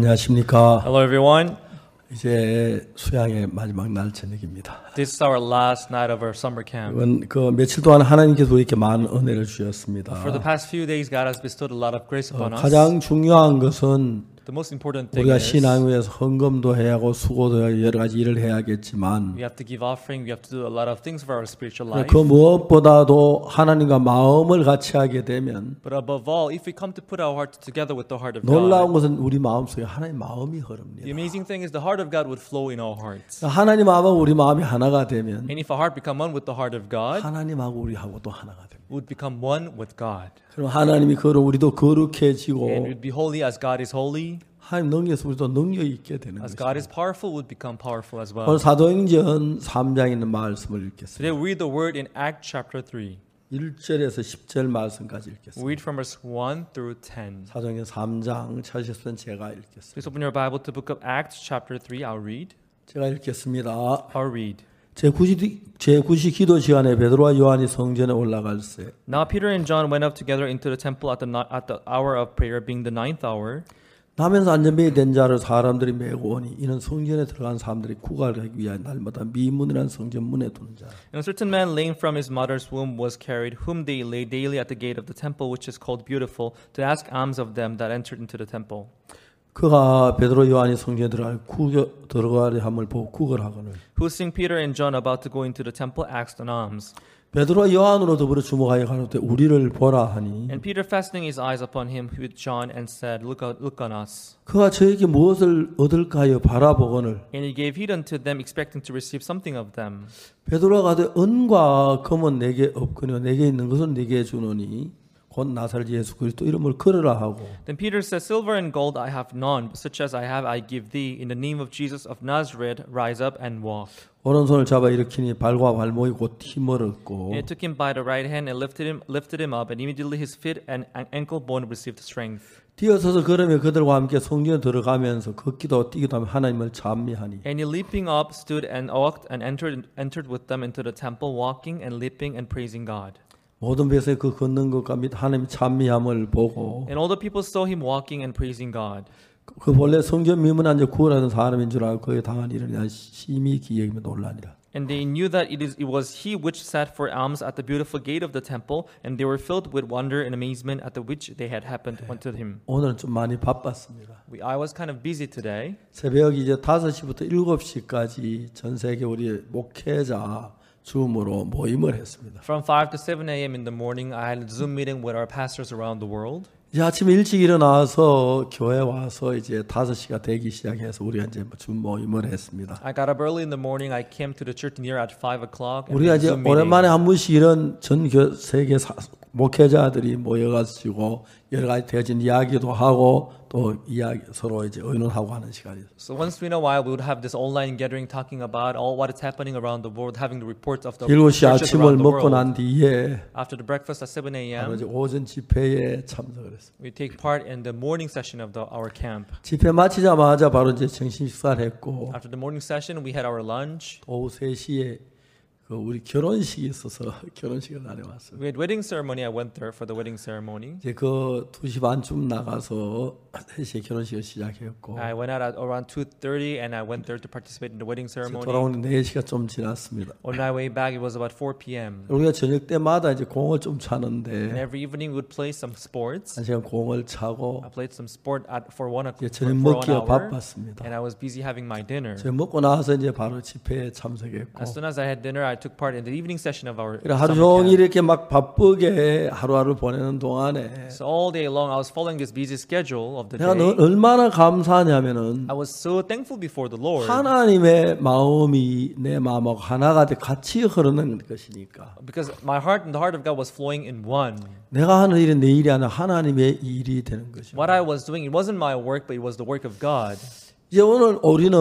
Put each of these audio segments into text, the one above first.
안녕하십니까. Hello everyone. 이제 수양의 마지막 날 저녁입니다. This is our last night of our summer camp. 이번 그 며칠 동안 하나님께서 우리에게 많은 은혜를 주셨습니다. For the past few days, God has bestowed a lot of grace upon us. 가장 중요한 것은 The most important thing 우리가 is 신앙 위해서 헌금도 해야 하고 수고도 해야 여러 가지 일을 해야겠지만 we have to give offering, we have to do a lot of things for our spiritual life. 그 무엇보다도 하나님과 마음을 같이 하게 되면 But above all, if we come to put our hearts together with the heart of 놀라운 God, 것은 우리 마음속에 하나님의 마음이 the 흐릅니다. amazing thing is the heart of God would flow in our hearts. 하나님 마음하고 우리 마음이 하나가 되면 And if our heart become one with the heart of God, 하나님하고 우리하고 또 하나가 됩니다. we would become one with God. 그럼 하나님이 거룩 우리도 거룩해지고 And we'd be holy as God is holy. 하나님 능력에서 우리도 능력이 있게 되는 As 것입니다. God is powerful, we'd become powerful as well. 오늘 사도행전 3장에 있는 말씀을 읽겠습니다. Today we read the word in Acts chapter 3. 1절에서 10절 말씀까지 We 읽겠습니다. read from verse 1 through 10. 사도행전 3장 찾으셨으면 제가 읽겠습니다. Please open your Bible to book of Acts chapter 3. I'll read. 제가 읽겠습니다. I'll read. 제9시 기도 시간에 베드로와 요한이 성전에 올라갈세. Now Peter and John went up together into the temple at the hour of prayer, being the ninth hour. 나면서 안전병이 된 자를 사람들이 메고 오니 이는 성전에 들어간 사람들이 구걸하기 위하여 날마다 미문이라는 성전 문에 두는 자. And a certain man lame from his mother's womb was carried, whom they laid daily at the gate of the temple, which is called Beautiful, to ask alms of them that entered into the temple. 그가 베드로 요한이 성전에 들어가려 함을 보고 구걸하거늘. Who, seeing Peter and John about to go into the temple, asked an alms. 베드로와 요한으로 더불어 주목하여 가로되 우리를 보라 하니 And Peter, fastening his eyes upon him with John, and said, Look on us. 그가 저에게 무엇을 얻을까 하여 바라보거늘. And he gave heed unto them, expecting to receive something of them. 베드로가 가되 은과 금은 내게 없거니와 내게 있는 것은 네게 주노니 곧 나사렛 예수 그리스도 이름을 걸으라 하고. Then Peter said, Silver and gold I have none, but such as I have I give thee. In the name of Jesus of Nazareth, rise up and walk. 오른손을 잡아 일으키니 발과 발목이 곧 힘을 얻고 And it took him by the right hand and lifted him up, and immediately his feet and ankle bone received strength. 뛰어서서 걸으며 그들과 함께 성전에 들어가면서 걷기도 뛰기도 하며 하나님을 찬미하니. And he leaping up stood and walked and entered with them into the temple, walking and leaping and praising God. 모든 백성이 그 걷는 것과 및 하나님 찬미함을 보고 And all the people saw him walking and praising God. 그 본래 성전 미문 앉아 구걸하던 사람인 줄 알고 그에 당한 일을 대한 심히 기여하며 놀라니라. And they knew that it was he which sat for alms at the beautiful gate of the temple, and they were filled with wonder and amazement at the which they had happened unto him. 오늘은 좀 많이 바빴습니다. I was kind of busy today. 새벽 이제 5시부터 7시까지 전 세계 우리 목회자 줌으로 모임을 했습니다. From 5 to 7 a.m. in the morning, I had a Zoom meeting with our pastors around the world. 이제 아침에 일찍 일어나서 교회 와서 이제 5시가 되기 시작해서 우리가 이제 줌 모임을 했습니다. I got up early in the morning. I came to the church near at 5 o'clock. 우리가 이제 오랜만에 한 번씩 이런 전 세계 목회자들이 모여가지고 여러 가지 되어진 이야기도 하고 또 이야기 서로 이제 의논하고 하는 시간이죠. So once in a while, we would have this online gathering talking about all what is happening around the world, having the reports of the 7시 churches 아침을 around the 먹고 world. 난 뒤에 After the breakfast at 7 바로 이제 a.m., 오전 집회에 참석을 했습니다. we take part in the morning session of our camp. 집회 마치자마자 바로 이제 점심 식사를 했고 After the morning session, we had our lunch. 오후 3시에 그 우리 결혼식이 있어서 결혼식을 다녀왔어요. We had wedding ceremony. I went there for the wedding ceremony. 이제 그 2시 반쯤 나가서 3시에 결혼식을 시작했고 I went out at around 2:30, and I went there to participate in the wedding ceremony. 돌아오는 4시가 좀 지났습니다. On my way back, it was about 4 p.m. 우리가 저녁 때마다 이제 공을 좀 And 차는데 every evening, we would play some sports. 1시간 공을 차고 I played some sport for one 이제 for 저녁 1 먹기가 hour, 바빴습니다. and I was busy having my dinner. 저녁 먹고 나서 이제 바로 집회에 참석했고 As soon as I had dinner, I took part in the evening session of our 하루 summer 종일 camp. 이렇게 막 바쁘게 하루하루 보내는 동안에 So all day long, I was following this busy schedule of the 내가 day. 얼마나 감사하냐면은 I was so thankful before the Lord 하나님의 마음이 내 마음하고 하나가 돼 같이 흐르는 것이니까 because my heart and the heart of God was flowing in one. 내가 하는 일은 내 일이 아니라 하나님의 일이 되는 것이죠. What I was doing, it wasn't my work, but it was the work of God. 이제 오늘 우리는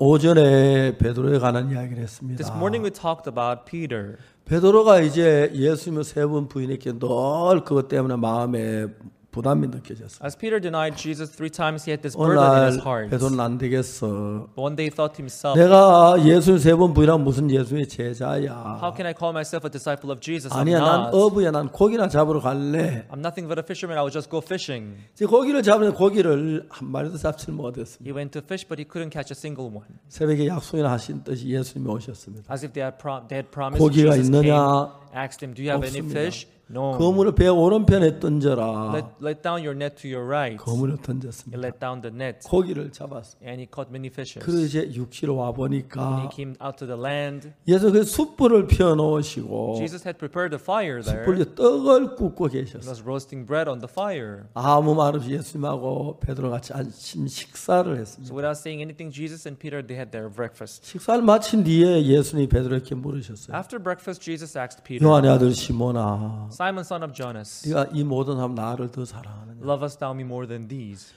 오전에 베드로에 관한 이야기를 했습니다. This morning we talked about Peter. 베드로가 이제 예수님을 3번 부인했기에 늘 그것 때문에 마음에 부담이 느껴졌어요. As Peter denied Jesus 3 times, he had this burden in his 오늘 heart. 베드로는 안 되겠어. One day he thought to himself, 내가 예수를 3번 부인하면 무슨 예수의 제자야. how can I call myself a disciple of Jesus? I'm 아니야, 난 not. 어부야. 난 고기나 잡으러 갈래. I'm nothing but a fisherman. I will just go fishing. 이제 고기를 잡으면 고기를 한 마리도 잡지 못했습니다. He went to fish, but he couldn't catch a single one. 새벽에 약속이나 하신 듯이 예수님이 오셨습니다. As if they had promised. 고기가 Jesus came, 있느냐? asked him, do you have any 없습니다. fish? No. 그물을 배 오른편에 던져라. Let down your net to your right. 그물을 He 던졌습니다. let down the net, 고기를 잡았습니다. and he caught many fishes. 그리고 이제 육지로 와 When he 보니까 came out to the land, 예수 그 숯불을 피워 놓으시고 Jesus had prepared a fire there. 숯불에 떡을 굽고 He 계셨어요. was roasting bread on the fire. 아무 말 없이 예수님하고 베드로 같이 아침 식사를 했습니다. So without saying anything, Jesus and Peter, they had their breakfast. 식사를 마친 뒤에 예수님이 베드로에게 물으셨어요. After breakfast, Jesus asked Peter, 요한의 아들 시몬아, Simon, son of Jonas, 네가 이 모든 사람 나를 더 사랑하느냐? lovest thou me more than these?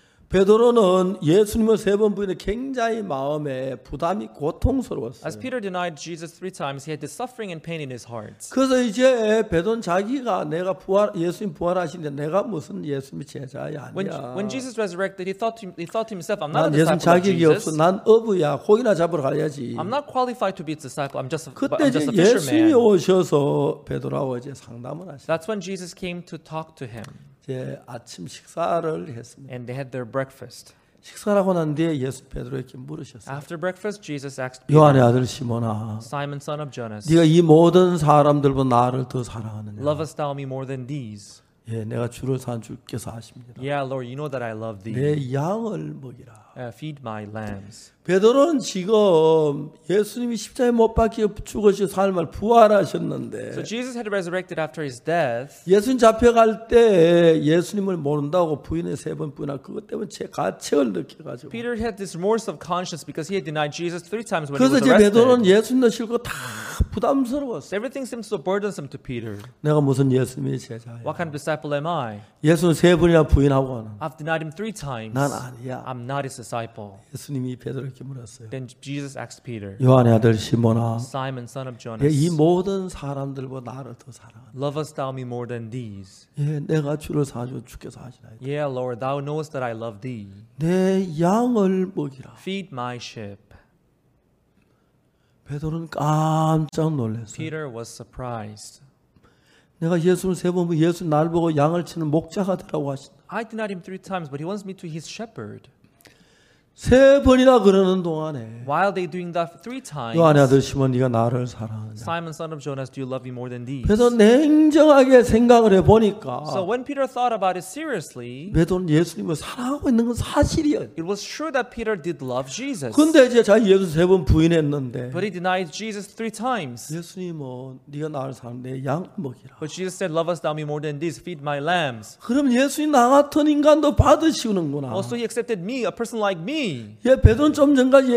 베드로는 예수님을 3번 부인해 굉장히 마음에 부담이 As 고통스러웠어요. Peter denied Jesus 3 times, he had this suffering and pain in his heart. 그래서 이제 베드로는 자기가 내가 예수님 부활하시는데 내가 무슨 예수님의 제자야 아니야. When Jesus resurrected, he thought to himself, I'm not 난 a 예수님 disciple of 자격이 없어. Jesus. 난 어부야. 고기나 잡으러 가야지. I'm not qualified to be his disciple. I'm just 그때 이제 a 예수님이 fisherman. 오셔서 베드로하고 이제 상담을 하시죠. That's when Jesus came to talk to him, 이제 아침 식사를 했습니다. and they had their breakfast. 식사를 하고 난 뒤에 예수 베드로에게 물으셨어요. After breakfast, Jesus asked Peter, 요한의 아들 시몬아, Simon, son of Jonas, 네가 이 모든 사람들보다 나를 더 사랑하느냐? lovest thou me more than these? 예, 내가 주를 산 주께서 하십니다. Yeah, Lord, you know that I love thee. 내 양을 먹이라. Feed my lambs. 베드로는 지금 예수님이 십자가에 못 박혀 죽으시고 삶을 부활하셨는데 So Jesus had resurrected after his death. 예수님 잡혀갈 때 예수님을 모른다고 부인의 3번 부인하고 그것 때문에 제 가책을 느껴가지고 Peter had this remorse of conscience because he had denied Jesus 3 times when he 그래서 was 이제 베드로는 arrested. 예수님도 싫고 다 부담스러웠어요. Everything seems so burdensome to Peter. 내가 무슨 예수님의 제자야. What kind of disciple am I? 예수는 3번이나 부인하고는 I've denied him 3 times. 난 아니야. I'm not his disciple. 예수님이 베드로에게 물었어요. Then Jesus asked Peter, 요한의 아들 시몬아, Simon, son of 이 Jonas, 모든 사람들보다 나를 더 사랑한다. lovest thou me more than these? 예, 내가 주를 사주 주께서 하시나이다. Yeah, Lord, thou knowest that I love thee. 내 양을 먹이라. Feed my sheep. 베드로는 깜짝 놀랐어요. Peter was surprised. 내가 예수를 3번 예수 날 보고 양을 치는 목자가 되라고 하신다. I denied him 3 times, but he wants me to his shepherd. 3번이나 그러는 동안에 While they doing that 3 times, 요한의 아들 시몬 네가 나를 사랑하느냐. Simon, son of Jonas, do you love me more than these? 그래서 냉정하게 생각을 해보니까 So when Peter thought about it seriously, 베드로는 예수님을 사랑하고 있는 건 사실이에요. it was true that Peter did love Jesus. 근데 이제 자기 예수 3번 부인했는데 But he denied Jesus 3 times. 예수님은 네가 나를 사랑 내 양 먹이라. But Jesus said, lovest thou me more than these? Feed my lambs. 그럼 예수님 나 같은 인간도 받으시는구나. Also, he accepted me, a person like me. 예, 베드로는 좀 전까지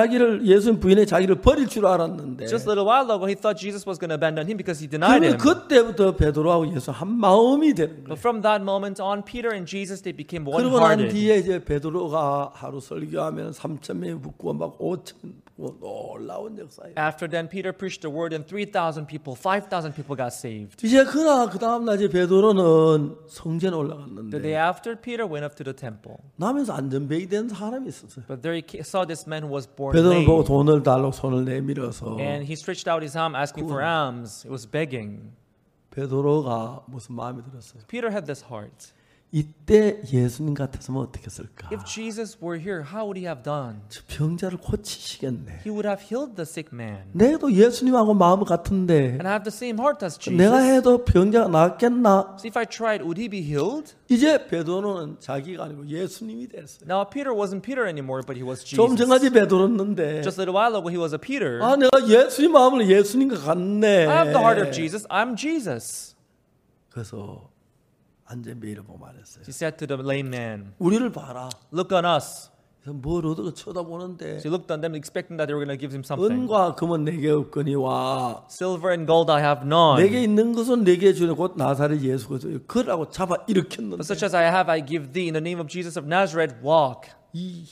예수님 부인의 자기를 버릴 줄 알았는데 Just a little while ago, he thought Jesus was going to abandon him because he denied 그러면 him. 그때부터 베드로하고 예수 한 마음이 되는 거예요. But from that moment on, Peter and Jesus, they became 그러고 난 one-hearted. 뒤에 이제 베드로가 하루 설교하면 3,000명이 붙고 막 5,000 놀라운 역사예요. After then, Peter preached the word and 3,000 people, 5,000 people got saved. 이제 그러나 그 다음 날 이제 베드로는 성전에 The day 올라갔는데 after, Peter went up to the temple. 남에서 안전뱅이 된 사람이 있었어요. But there he saw this man who was born 베드로를 보고 lame. 돈을 달라고 손을 내밀어서 And he stretched out his arm asking for alms. It was begging. 베드로가 무슨 마음이 들었어요. Peter had this heart. 이때 예수님 같았으면 어떻게 했을까? If Jesus were here, how would he have done? 저 병자를 고치시겠네. He would have healed the sick man. 내도 예수님하고 마음 같은데 And I have the same heart as 내가 Jesus. 해도 병자가 낫겠나? So if I tried, would he be healed? 이제 베드로는 자기가 아니고 예수님이 됐어요. Now Peter wasn't Peter anymore, but he was 좀 Jesus. 전까지 베드로였는데 Just a little while ago, he was a Peter. 아 내가 예수님 마음을 예수님과 같네. I have the heart of Jesus. I'm Jesus. 그래서 안전뱅이를 보고 말했어요. He said to the lame man, 우리를 봐라. look on us. 그래서 뭘 얻어 쳐다보는데 So he looked on them expecting that they were going to give him something. 은과 금은 내게 없거니와 Silver and gold I have none. 내게 있는 것은 내게 주는 곧 나사렛 예수가 그러라고 잡아 일으켰는데 But such as I have, I give thee. In the name of Jesus of Nazareth, walk. 이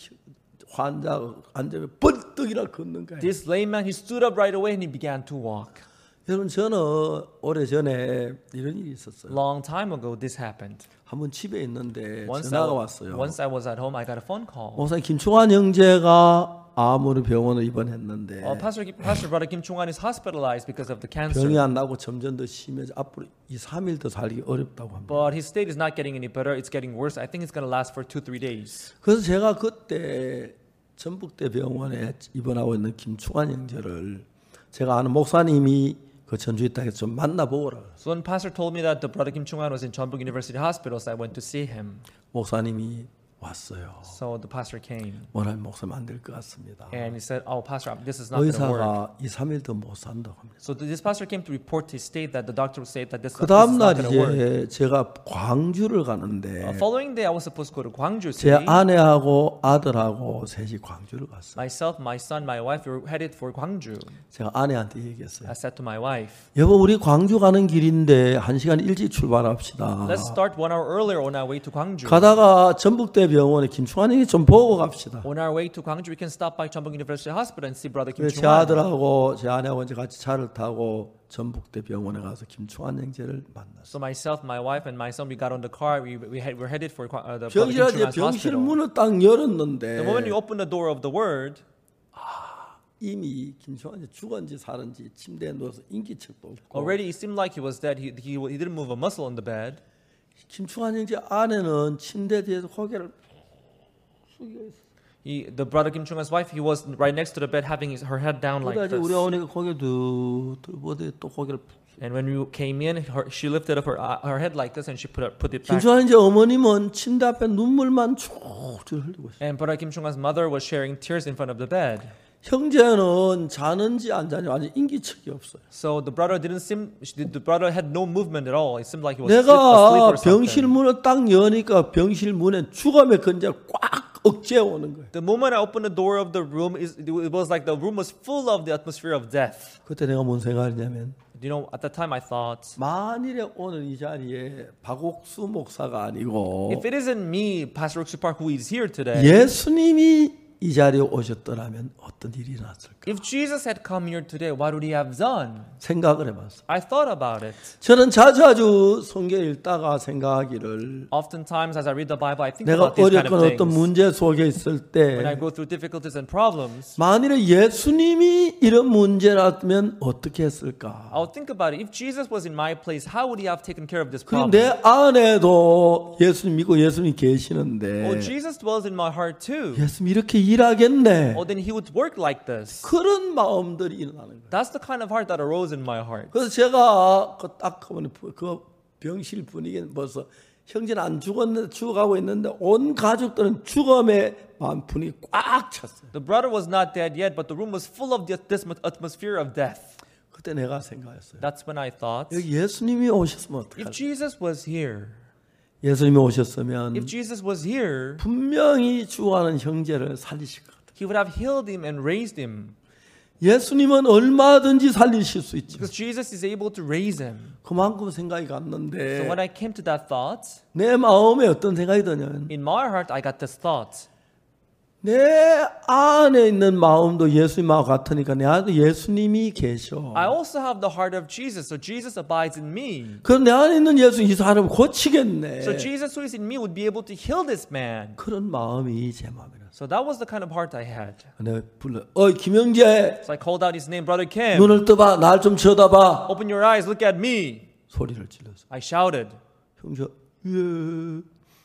환자 앉으면 벌떡이나 걷는 거예요. This lame man, he stood up right away and he began to walk. 여러분 저는 오래전에 이런 일이 있었어요. Long time ago, this happened. 한번 집에 있는데 Once 전화가 왔어요. once I was at home, I got a phone call. 목사님 김충환 형제가 암으로 병원을 입원했는데 Pastor brother Kim Chung-an is hospitalized because of the cancer. 병이 안 나고 점점 더 심해져 앞으로 2-3일 더 살기 어렵다고 합니다. But his state is not getting any better. It's getting worse. I think it's going to last for 2-3 days. 그래서 제가 그때 전북대 병원에 입원하고 있는 김충환 형제를 제가 아는 목사님이 그 전주에 있다 해서 좀 만나보라. So when Pastor told me that the brother Kim Chung-an was in Jeonbuk University Hospital, so I went to see him. 목사님이 왔어요. So the pastor came. 원하는 목사님 안 될 것 같습니다. And he said, "Oh, Pastor, this is not going to work." 의사가 2-3일 더 못 산다고 합니다. So this pastor came to report his state that the doctor would say that this 그 is 다음 날 not going to work. 이제 제가 광주를 가는데 Following day, I was supposed to go to Gwangju 제 City. 아내하고 아들하고 셋이 광주를 갔어요. Myself, my son, my wife, we were headed for Gwangju. 제가 아내한테 얘기했어요. I said to my wife, 여보 우리 광주 가는 길인데 1시간 일찍 출발합시다. "Let's start 1 hour earlier on our way to Gwangju. 가다가 전북대 병원에 김충환이 좀 보고 갑시다. On our way to Gwangju, we can stop by Jeonbuk University Hospital and see brother Kim 제 Chung-an." 아들하고 제 아내하고 이제 같이 차를 타고 전북대 병원에 가서 김충환 형제를 만났어요. So myself, my wife, and my son, we got on the car. We're headed for the brother Kim 병실에 Chung-an's 병실 hospital. 문을 딱 열었는데 The moment you open the door of the word, 이미 김충환이 죽었는지 살았는지 침대에 누워서 인기척도 없고 already it seemed like he was dead. He didn't move a muscle on the bed. 김충환 형제 아내는 침대 뒤에서 고개를 숙이고 있어요. The brother Kim Chung-an's wife, he was right next to the bed, having her head down like 그러다 this. 우리 어머니가 고개를 두 들보더니 또 고개를 And when we came in, she lifted up her head like this, and she put it back. 김충환 형제 어머님은 침대 앞에 눈물만 쭉쭉 흘리고 있어요. And brother Kim Chung-an's mother was sharing tears in front of the bed. 형제는 자는지 안 자는지 완전 인기척이 없어요. So the brother had no movement at all. It seemed like he was 내가 asleep or 병실 something. 문을 딱 여니까 병실 문에 죽음의 근자가 꽉 억제해 오는 거예요. The moment I opened the door of the room, it was like the room was full of the atmosphere of death. 그때 내가 뭔 생각했냐면 You know, at that time I thought, 만일에 오늘 이 자리에 박옥수 목사가 아니고 if it isn't me, Pastor Oksu Park, who is here today, 예수님이 이 자리에 오셨더라면 어떤 일이 일어났을까? if Jesus had come here today, what would he have done? 생각을 해봤어요. I thought about it. 저는 자주 성경 읽다가 생각하기를 Oftentimes, as I read the Bible, I think 내가 about these kind 어렵거나 of 어떤 things. 문제 속에 있을 When I 때 go through difficulties and problems, 만일에 예수님이 이런 문제라면 어떻게 했을까? I'll think about it. If Jesus was in my place, how would he have taken care of this 그리고 problem? 내 안에도 예수님 믿고 예수님 계시는데 Oh, Jesus dwells in my heart too. 예수님 이렇게 일하겠네. Oh, then he would work like this. 그런 마음들이 일어나는 거예요. That's the kind of heart that arose in my heart. 그래서 제가 딱 보니 그 병실 분위기는 벌써 형제는 안 죽었는데 죽어가고 있는데 온 가족들은 죽음의 마음 분위기 꽉 찼어요. The brother was not dead yet, but the room was full of this atmosphere of death. 그때 내가 생각했어요. That's when I thought, 여기 예수님이 오셨으면 if 어떡할까? Jesus was here, 예수님이 오셨으면 if Jesus was here, 분명히 죽어가는 형제를 살리실 것 같아요. he would have healed him and raised him. 예수님은 얼마든지 살리실 수 있죠. Because Jesus is able to raise him. 그만큼 생각이 So 갔는데 when I came to that thought, 내 마음에 어떤 생각이 드냐면 in my heart, I got this thought. 내 안에 있는 마음도 예수님하고 같으니까 내 안에 예수님이 계셔. I also have the heart of Jesus, so Jesus abides in me. 그럼 내 안에 있는 예수 이 사람을 고치겠네. So Jesus who is in me would be able to heal this man. 그런 마음이 제 마음이라. So that was the kind of heart I had. 내가 불러. 어이 김영재, So I called out his name, Brother Kim. 눈을 떠봐. 날 좀 쳐다봐. Open your eyes, look at me. 소리를 질렀어. I shouted. 형제, 예,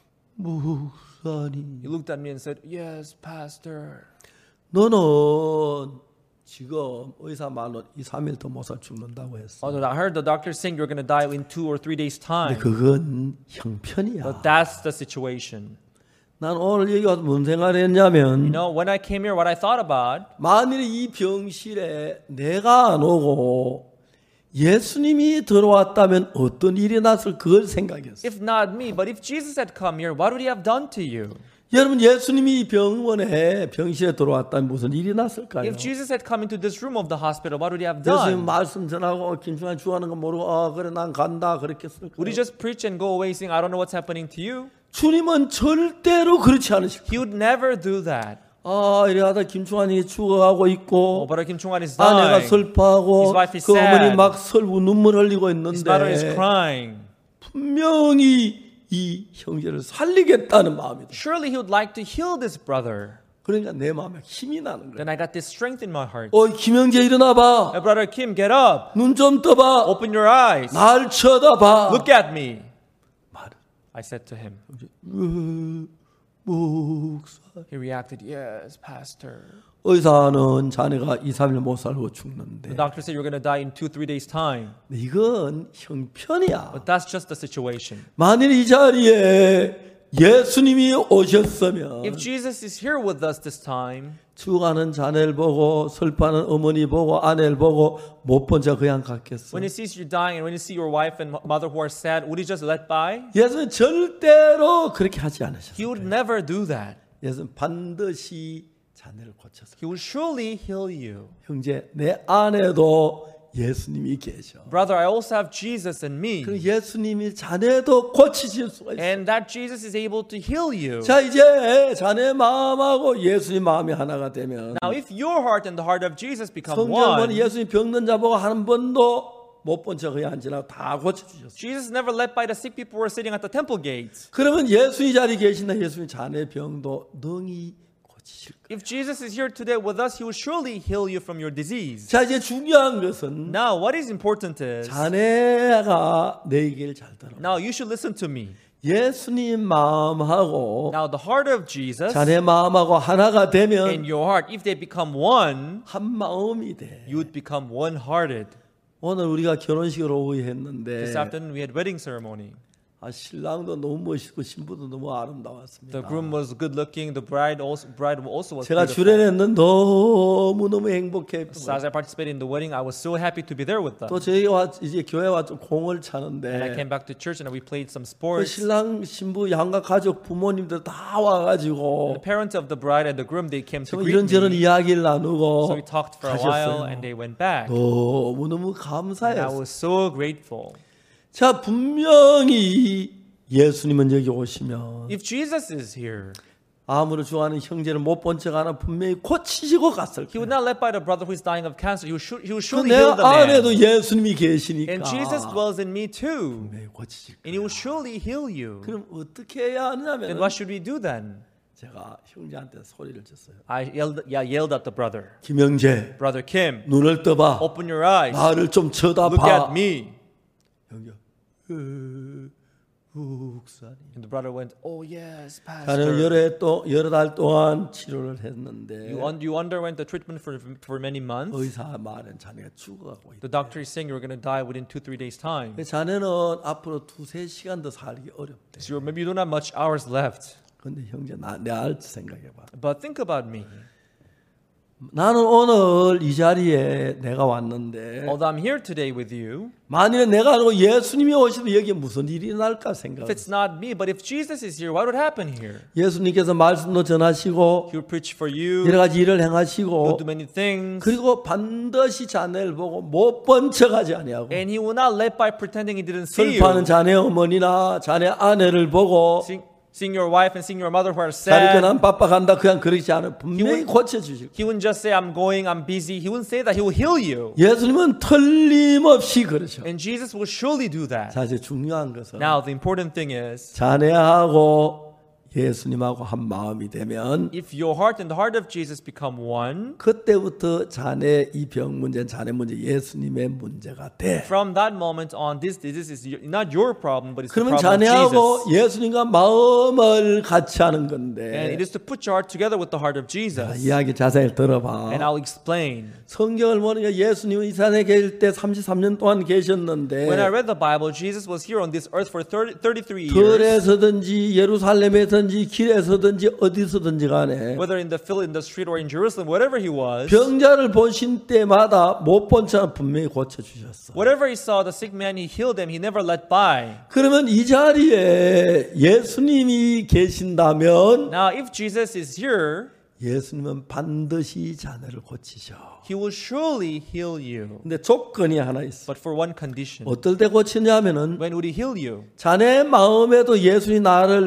목사님. He looked at me and said, "Yes, Pastor." 너는 지금 의사 말로 2-3일 더 못 살 죽는다고 했어. Although I heard the doctor saying you're going to die in 2 or 3 days' 근데 time. 그건 형편이야. But that's the situation. 난 오늘 여기 와서 뭔 생각을 했냐면 You know, when I came here, what I thought about, 만일에 이 병실에 내가 안 오고 예수님이 들어왔다면 어떤 일이 났을 그걸 생각했어요. if not me, but if Jesus had come here, what would he have done to you? 여러분 예수님이 이 병원에 병실에 들어왔다면 무슨 일이 났을까요? If Jesus had come into this room of the hospital, what would he have 예수님 done? 말씀 전하고 김충환 죽어가는 거 모르고 그래 난 간다 그렇게 했을까요? Would he just preach and go away saying, "I don't know what's happening to you"? 주님은 절대로 그렇지 않으실 거예요. He would never do that. 아, 이래하다 김충환이 죽어가고 Oh, 있고 brother Kim Chung-an is 아내가 dying. 슬퍼하고 His wife is 그 어머니 sad. 막 설고 눈물 흘리고 His daughter is 있는데 crying. 분명히 이 형제를 살리겠다는 마음이다. Surely he would like to heal this brother. 그러니까 내 마음에 힘이 나는 거야. Then I got this strength in my heart. 김형제 일어나봐. Hey, brother Kim, get up. 눈 좀 떠봐. Open your eyes. 날 쳐다봐. Look at me. 말을. I said to him. 목사. He reacted, yes, pastor. 의사는 자네가 2, 3일 못 살고 죽는데 The doctor said you're going to die in 2-3 days time. 이건 형편이야. But that's just the situation. 만일 이 자리에 예수님이 오셨으면 If Jesus is here with us this time, 죽어가는 자네를 보고 슬퍼하는 어머니 보고 아내를 보고 못 본 자 그냥 갔겠어. when he sees you dying and when you see your wife and mother who are sad, would he just let by? 예수는 절대로 그렇게 하지 않으셨어요. He would never do that. 예수는 반드시 자네를 고쳐서 He will surely heal you. 형제 내 안에도 예수님이 계셔. Brother, I also have Jesus in me. 그리고 예수님이 자네도 고치실 수가 있어. And that Jesus is able to heal you. 자 이제 자네 마음하고 예수님 마음이 하나가 되면 Now, if your heart and the heart of Jesus become 성경은 one, 예수님 병든 자 보고 한 번도 못 본 척 그냥 앉으라고 다 고쳐주셨어요. Jesus never let by the sick people who were sitting at the temple gates. 그러면 예수님 자리에 계신다. 예수님 자네 병도 능히 고치실 거예요. If Jesus is here today with us, he will surely heal you from your disease. 자 이제 중요한 것은 Now, what is important is, 자네가 내 얘기를 잘 들어. now you should listen to me. 예수님 마음하고 Now, the heart of Jesus 자네 마음하고 하나가 and 되면 your heart, if they become one, 한 마음이 돼. you would become one-hearted. 오늘 우리가 결혼식을 오후 This 했는데 afternoon, we had wedding ceremony. 신랑도 너무 멋있고 신부도 너무 아름다웠습니다. The groom was good looking. The bride also was 제가 beautiful. 출연했는 너무 행복해. So as I participated in the wedding, I was so happy to be there with them. 또 저희가 이제 교회 와서 공을 And I 차는데 came back to church and we played some 그 sports. 신랑 신부 양가 가족 부모님들 다 와가지고 The parents of the bride and the groom, they came to 정 greet 이런저런 me. 이야기를 나누고 So we talked for a while 가셨어요. and they went back. 너무 And I 감사했어요. was so grateful. 자 분명히 예수님은 여기 오시면 If Jesus is here, 암으로 죽어가는 형제를 못 본 척 하나 분명히 고치시고 갔을 he would 거예요. not let by the brother who is dying of cancer. He will 그 surely 내 heal the 안에도 man. 예수님이 계시니까 And Jesus dwells in me too. 분명히 고치실 And he 거예요. will surely heal you. 그럼 어떻게 해야 Then 하냐면 what should we do then? 제가 형제한테 소리를 쳤어요. I yelled at the brother. 김형제 Brother Kim, 눈을 떠봐. open your eyes. 나를 좀 쳐다봐. Look at me. 형제 목사님. And the brother went, oh yes, 나는 pastor. 여러 달 동안 치료를 했는데 You underwent the treatment for many months. 의사 말은 자네가 죽어가고 있다. The doctor is saying you're going to die within 2-3 days time. 자네는 앞으로 2-3시간 더 살기 어렵대. So maybe you don't have much hours left. 근데 형제 내알 생각해봐. But think about me. 나는 오늘 이 자리에 내가 왔는데 Although I'm here today with you, 만일에 내가 아니고 예수님이 오시면 여기에 무슨 일이 날까 생각. if it's not me, but if Jesus is here, what would happen here? 예수님께서 말씀도 전하시고 He will preach for you. 여러 가지 일을 He will 행하시고 do many things. 그리고 반드시 자네를 보고 못 본 척하지 아니하고 And he will not let by pretending he didn't see you. 슬퍼하는 자네 어머니나 자네 아내를 보고 Seeing your wife and seeing your mother who are 자리 sad. 난 바빠 간다 그냥 그러지 않아 분명히 고쳐주실 거예요. He wouldn't just say, I'm going, I'm busy. He wouldn't say that. He will heal you. 예수님은 틀림없이 그러셔. And Jesus will surely do that. 자 이제 중요한 것은 Now, the important thing is, 자네하고 예수님하고 한 마음이 되면 if your heart and the heart of Jesus become one, 그때부터 자네 이 병 문제는 자네 문제 예수님의 문제가 돼. from that moment on, this is not your problem, but it's the 그러면 problem of 자네하고 Jesus. 예수님과 마음을 같이 하는 And 건데 it is to put your heart together with the heart of Jesus. 이야기 자세히 들어봐. And I'll explain. 성경을 보니까 예수님은 이 산에 계실 때 33년 동안 계셨는데 When I read the Bible, Jesus was here on this earth for 33 years. 들에서든지 예루살렘에서든지 길에서든지 어디서든지 간에 Whether in the field, in the street, or in Jerusalem, wherever he was, 병자를 보신 때마다 못 본 자는 분명히 고쳐주셨어. wherever he saw the sick man, he healed them. He never let by. 그러면 이 자리에 예수님이 계신다면 Now, if Jesus is here, 예수님은 반드시 자네를 고치셔. he will surely heal you. 근데 조건이 하나 있어. But for one condition. 어떨 때 고치냐면은 When would he heal you? 자네 마음에도 예수님이 나를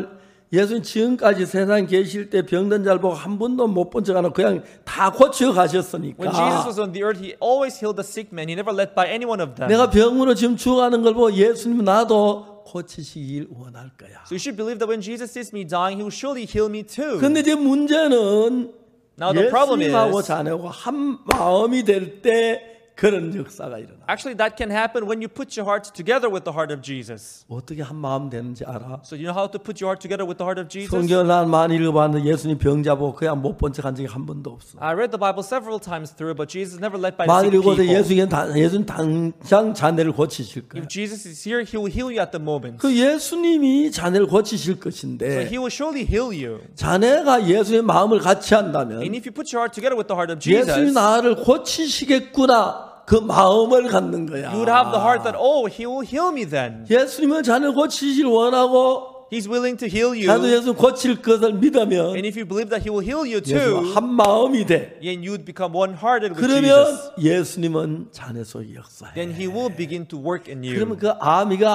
예수님 지금까지 세상 계실 때 병든 자를 보고 한 번도 못 본 적 않아 그냥 다 고쳐 When Jesus 가셨으니까 was on the earth, he always healed the sick man. He never let by any one of them. 내가 병으로 지금 죽어가는 걸 보고 예수님 나도 고치시길 원할 거야. So you should believe that when Jesus sees me dying, he will surely heal me too. 근데 이제 문제는 Now the problem 예수님하고 is, 자네하고 한 마음이 될 때 그런 역사가 일어나. actually that can happen when you put your heart together with the heart of Jesus. 어떻게 한 마음 되는지 알아? So you know how to put your heart together with the heart of Jesus? 성경을 난 많이 읽어봤는데 예수님 병자 보고 그냥 못 본 척 한 적이 한 번도 없어. I read the Bible several times through, but Jesus never led by 많이 sick 읽어도 people. 예수님 당장 자네를 고치실 거야. If Jesus is here, he will heal you at the moment. 그 예수님이 자네를 고치실 So 것인데 he will surely heal you. 자네가 예수의 마음을 같이 한다면 And if you put your heart together with the heart of 예수님이 Jesus, 나를 고치시겠구나 그 마음을 갖는 거야. you would have the heart that, oh, he will heal me then. 예수님은 자네를 고치시길 원하고 He's willing to heal you. 나도 예수 고칠 것을 믿으면 And if you believe that he will heal you 예수와 too, 한 마음이 돼. then you'd become one-hearted with 그러면 Jesus. 예수님은 자네 속에 역사해. Then he will begin to work in 그러면 you. 그 아미가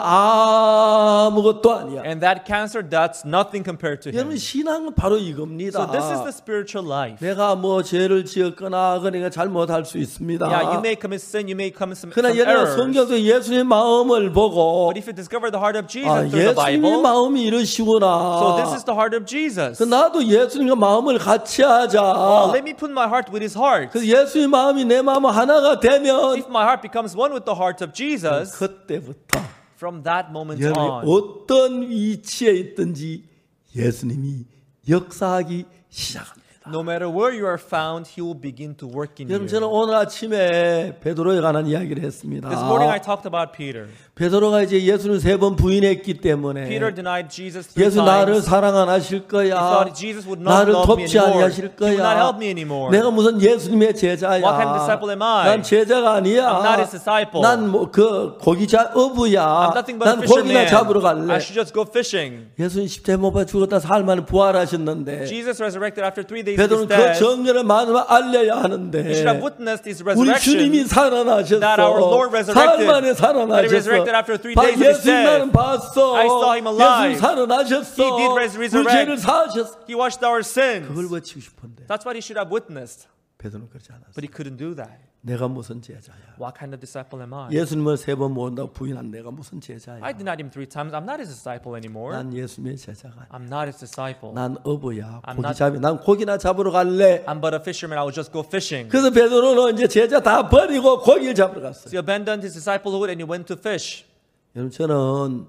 아무것도 아니야. And that cancer, that's nothing compared to 여러분 him. 신앙은 바로 이겁니다. So this is the spiritual life. 내가 뭐 죄를 지었거나 그러니까 잘못할 수 있습니다. Yeah, you may commit sin, you may commit some 그러나 여러분 errors. 성경도 예수님의 마음을 보고 But if you discover the heart of Jesus 아, through the 예수님의 Bible, 마음이 이러시구나. so this is the heart of Jesus. 그 나도 예수님과 마음을 같이 하자. Let me put my heart with his heart. 그 예수의 마음이 내 마음 하나가 되면 If my heart becomes one with the heart of Jesus, 그때부터 from that moment 여러분이 on, 어떤 위치에 있든지 예수님이 역사하기 시작합니다. no matter where you are found, he will begin to work in 여러분 저는 you. 오늘 아침에 베드로에 관한 이야기를 했습니다. This morning I talked about Peter. 베드로가 이제 예수를 3번 부인했기 때문에 Peter denied Jesus 3 예수 나를 times. 사랑 안 하실 He 거야. thought Jesus would not 나를 love me 돕지 anymore. 아니하실 He would not 거야. help me anymore. 내가 무슨 예수님의 제자야. What kind of disciple am I? 난 제자가 아니야. I'm not his disciple. 난 뭐 그 고기자 어부야. I'm nothing but a 난 고기나 fisherman. 잡으러 갈래. I should just go fishing. 예수님 십자가에 못 박혀 죽었다 사흘 만에 부활하셨는데 Jesus resurrected after 3 days of his 베드로는 그 death. 정렬을 많이 알려야 He should 하는데 have witnessed his 우리 주님이 resurrection. 살아나셨어. That our Lord 사흘 만에 resurrected. That he resurrected after 3 days of his 예수님 나는 death. 봤어. I saw him alive. 예수님 살아나셨어. He did 우리 resurrect. 죄를 사하셨어. He washed our sins. 그걸 외치고 싶은데 That's what he should have witnessed. 베드로는 그렇지 않았어. But he couldn't do that. 내가 무슨 제자야. What kind of disciple am I? 예수님을 3번 모은다고 부인한 내가 무슨 제자야. I denied him 3 times. I'm not his disciple anymore. 난 예수님의 제자가 아니야. I'm not his disciple. 난 어부야. I'm 고기 not- 잡이. 난 고기나 잡으러 갈래. I'm but a fisherman. I will just go fishing. 그래서 베드로는 이제 제자 다 버리고 고기를 잡으러 갔어요. So he abandoned his disciplehood and he went to fish. 여러분 저는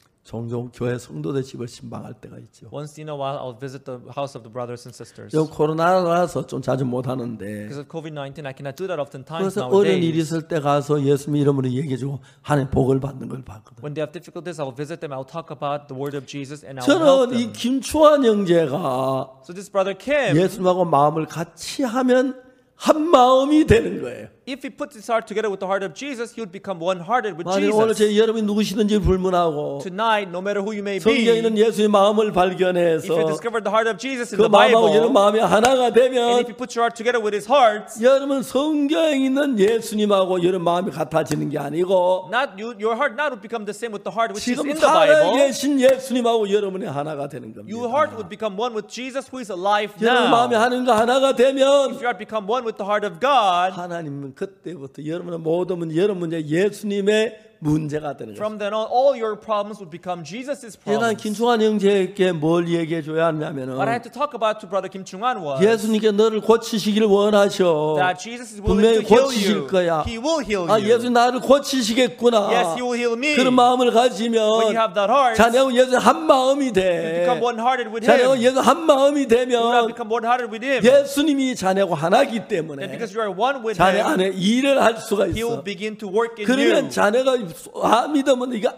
종종 교회 성도들 집을 신방할 때가 있죠. Once in a while, I'll visit the house of the brothers and sisters. 요 코로나라서 좀 자주 못 하는데 Because of COVID-19, I cannot do that oftentimes 그래서 어려운 일이 nowadays. 있을 때 가서 예수님 이름으로 얘기해주고 하나님 복을 받는 걸 봤거든. When they have difficulties, I'll visit them. I'll talk about the word of Jesus and I'll help 저는 이 them. 김추환 형제가 So this brother Kim, 예수님하고 마음을 같이 하면 한 마음이 되는 거예요. if he puts his heart together with the heart of Jesus, he would become one-hearted with 만약 오늘 Jesus. 여러분이 누구시든지 불문하고 Tonight, no matter who you may be, 성경에 있는 예수의 마음을 if you 발견해서 discover the heart of Jesus in 그 the 마음하고 여러분 Bible, 마음이 하나가 and 되면 if you put your heart together with his heart, 여러분 성경에 있는 예수님하고 여러분 마음이 같아지는 게 아니고 not you, your heart not would become the same with the heart which is 지금 in the 살아 Bible. 계신 예수님하고 여러분이 하나가 되는 겁니다. Your heart would become one with Jesus who is alive 여러분 마음이 now. 하나가 하나가 되면 If your heart become one with the heart of God, 하나님은 그때부터 여러분의 모든 문제, 여러분 문제 예수님의 문제가 되는 거예요. from then on, all your problems would become Jesus' 난 problems. 김충환 형제에게 뭘 얘기해 줘야 하냐면은 What I had to talk about to brother Kim Chung-an was 예수님께 너를 고치시기를 원하셔. that Jesus is willing 분명히 to heal 고치실 you. 거야. He will heal 아, you. 예수 나를 고치시겠구나. Yes, He will heal me. 그런 마음을 When 가지면 you have that heart, 자네하고 예수 한 마음이 you 돼. become one-hearted with 자네하고 Him. 예수 한 마음이 You will 되면 not become one-hearted with Him. 예수님이 자네하고 하나기 And 때문에 because you are one with 자네 Him, 안에 일을 할 수가 He will 있어. begin to work in 그러면 you. 자네가 믿으면 이거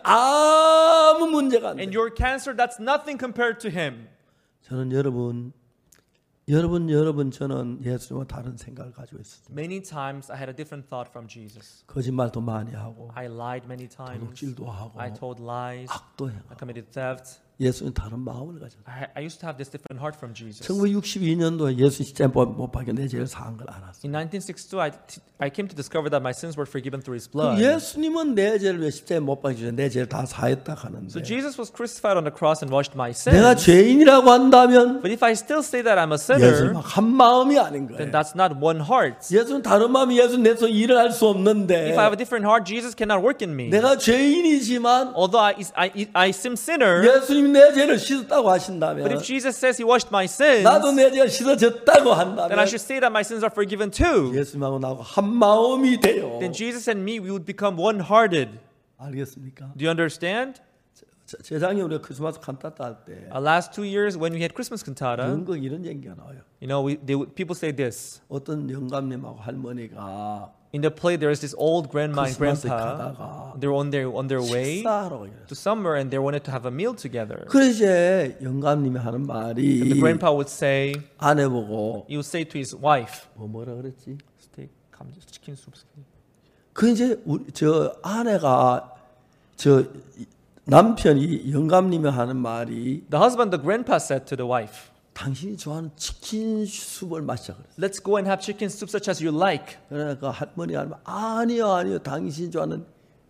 아무 문제가 안 돼. And your cancer, that's nothing compared to Him. 저는 저는 예수님과 다른 생각을 가지고 있었어요. Many times I had a different thought from Jesus. 거짓말도 많이 하고 I lied many times. 도둑질도 하고 I told lies. 악도 I 행하고 committed theft. 예수님 다른 마음을 가졌어요. I used to have this different heart from Jesus. 1962년도에 예수 십자가에 못 박혀 내 죄를 사한 걸 알았어요. In 1962, I came to discover that my sins were forgiven through His blood. 예수님은 내 죄를 왜 십자가에 못 박히셔? 내 죄를 다 사했다 하는데. So Jesus was crucified on the cross and washed my 내가 sins. 죄인이라고 한다면 But if I still say that I'm a 예수님 sinner, 한 마음이 아닌 then 거예요. that's not one heart. 예수는 다른 마음이 예수 내서 일을 할 수 없는데 If I have a different heart, Jesus cannot work in me. 내가 죄인이지만 Although I am sinner, 예수님이 내 죄를 씻었다고 but 하신다면 if Jesus says He washed my sins, 나도 내 죄가 씻어졌다고 then I 한다면 should say that my sins are forgiven too. 예수님하고 나하고 한 마음이 돼요. Then Jesus and me, we would become one-hearted. 알겠습니까? Do you understand? 재작년에 우리가 크리스마스 칸타타 할 때 Last 2 years when we had Christmas cantata, 연극 이런 얘기가 나와요. you know, people say this. 어떤 영감님하고 할머니가 In the play, there is this old grandma and 크리스마스 grandpa. 가다가 They were on their way 식사하러 가요. to somewhere and they wanted to have a meal together. 그래 이제 영감님이 하는 말이 And the grandpa would say, 아내 보고 he would say to his wife, 뭐라 그랬지? steak, 감자, chicken soup. 그 이제 저 아내가 저 남편이 영감님이 하는 말이 The husband, the grandpa said to the wife, 당신이 좋아하는 치킨 수프를 마시자 그랬어요. let's go and have chicken soup such as you like. 그러니까 할머니 하면 아니요 당신이 좋아하는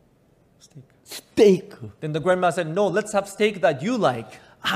스테이크. Then the grandma said, no, let's have steak that you like.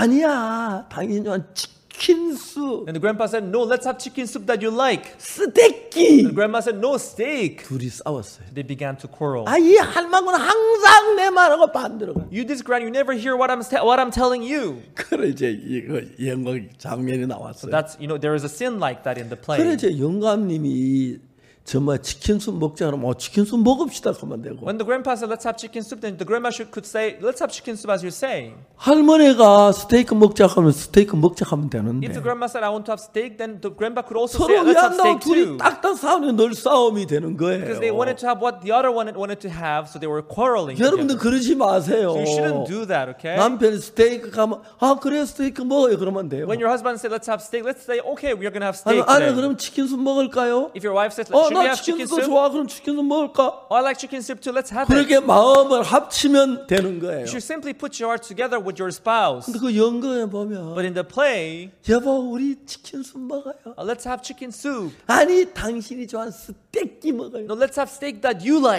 아니야 당신이 좋아하는 치킨 수프. And the grandpa said, no, let's have chicken soup that you like. 스테이크. The grandma said, no, steak. 둘이 싸웠어요. They began to quarrel. 이 할망구는 항상 내 말하고 반대로 가. You this grand, you never hear what I'm telling you. 그래 이제 이거 영광 장면이 나왔어요. That's, you know, there is a sin like that in the play. 그래 이제 영감님이 정말 치킨숲 먹자 그러면 치킨숲 먹읍시다 그러면 되고 When the grandpa said, let's have chicken soup, then the grandma could say, let's have chicken soup as you're saying. 할머니가 스테이크 먹자 하면 스테이크 먹자 하면 되는데 If the grandma said, I want to have steak, then the grandpa could also 서로 say, let's have 왜안다고 steak 둘이 too. 딱딱 싸우면 늘 싸움이 되는 Because they wanted 거예요. to have what the other one wanted to have, so they were quarreling 여러분들 together. 그러지 마세요. So you shouldn't do that, okay? 남편이 스테이크 가면 그래 스테이크 먹어요 그러면 돼요. When your husband said, let's have steak, let's say, okay, we're going to have steak 아니 today. 그럼 치킨숲 먹을까요? If your wife says, should we 나 have chicken 치킨숲 soup? 좋아 그럼 치킨숲 먹을까? Oh, I like chicken soup too, let's have it. 그렇게 마음을 합치면 되는 거예요. You should simply put your heart together with your spouse. 근데 그 연극에 보면 But in the play, 여보 우리 치킨숲 먹어요. let's have chicken soup. 아니 당신이 좋아하는 스테이크 먹어요. No, let's have steak that you like.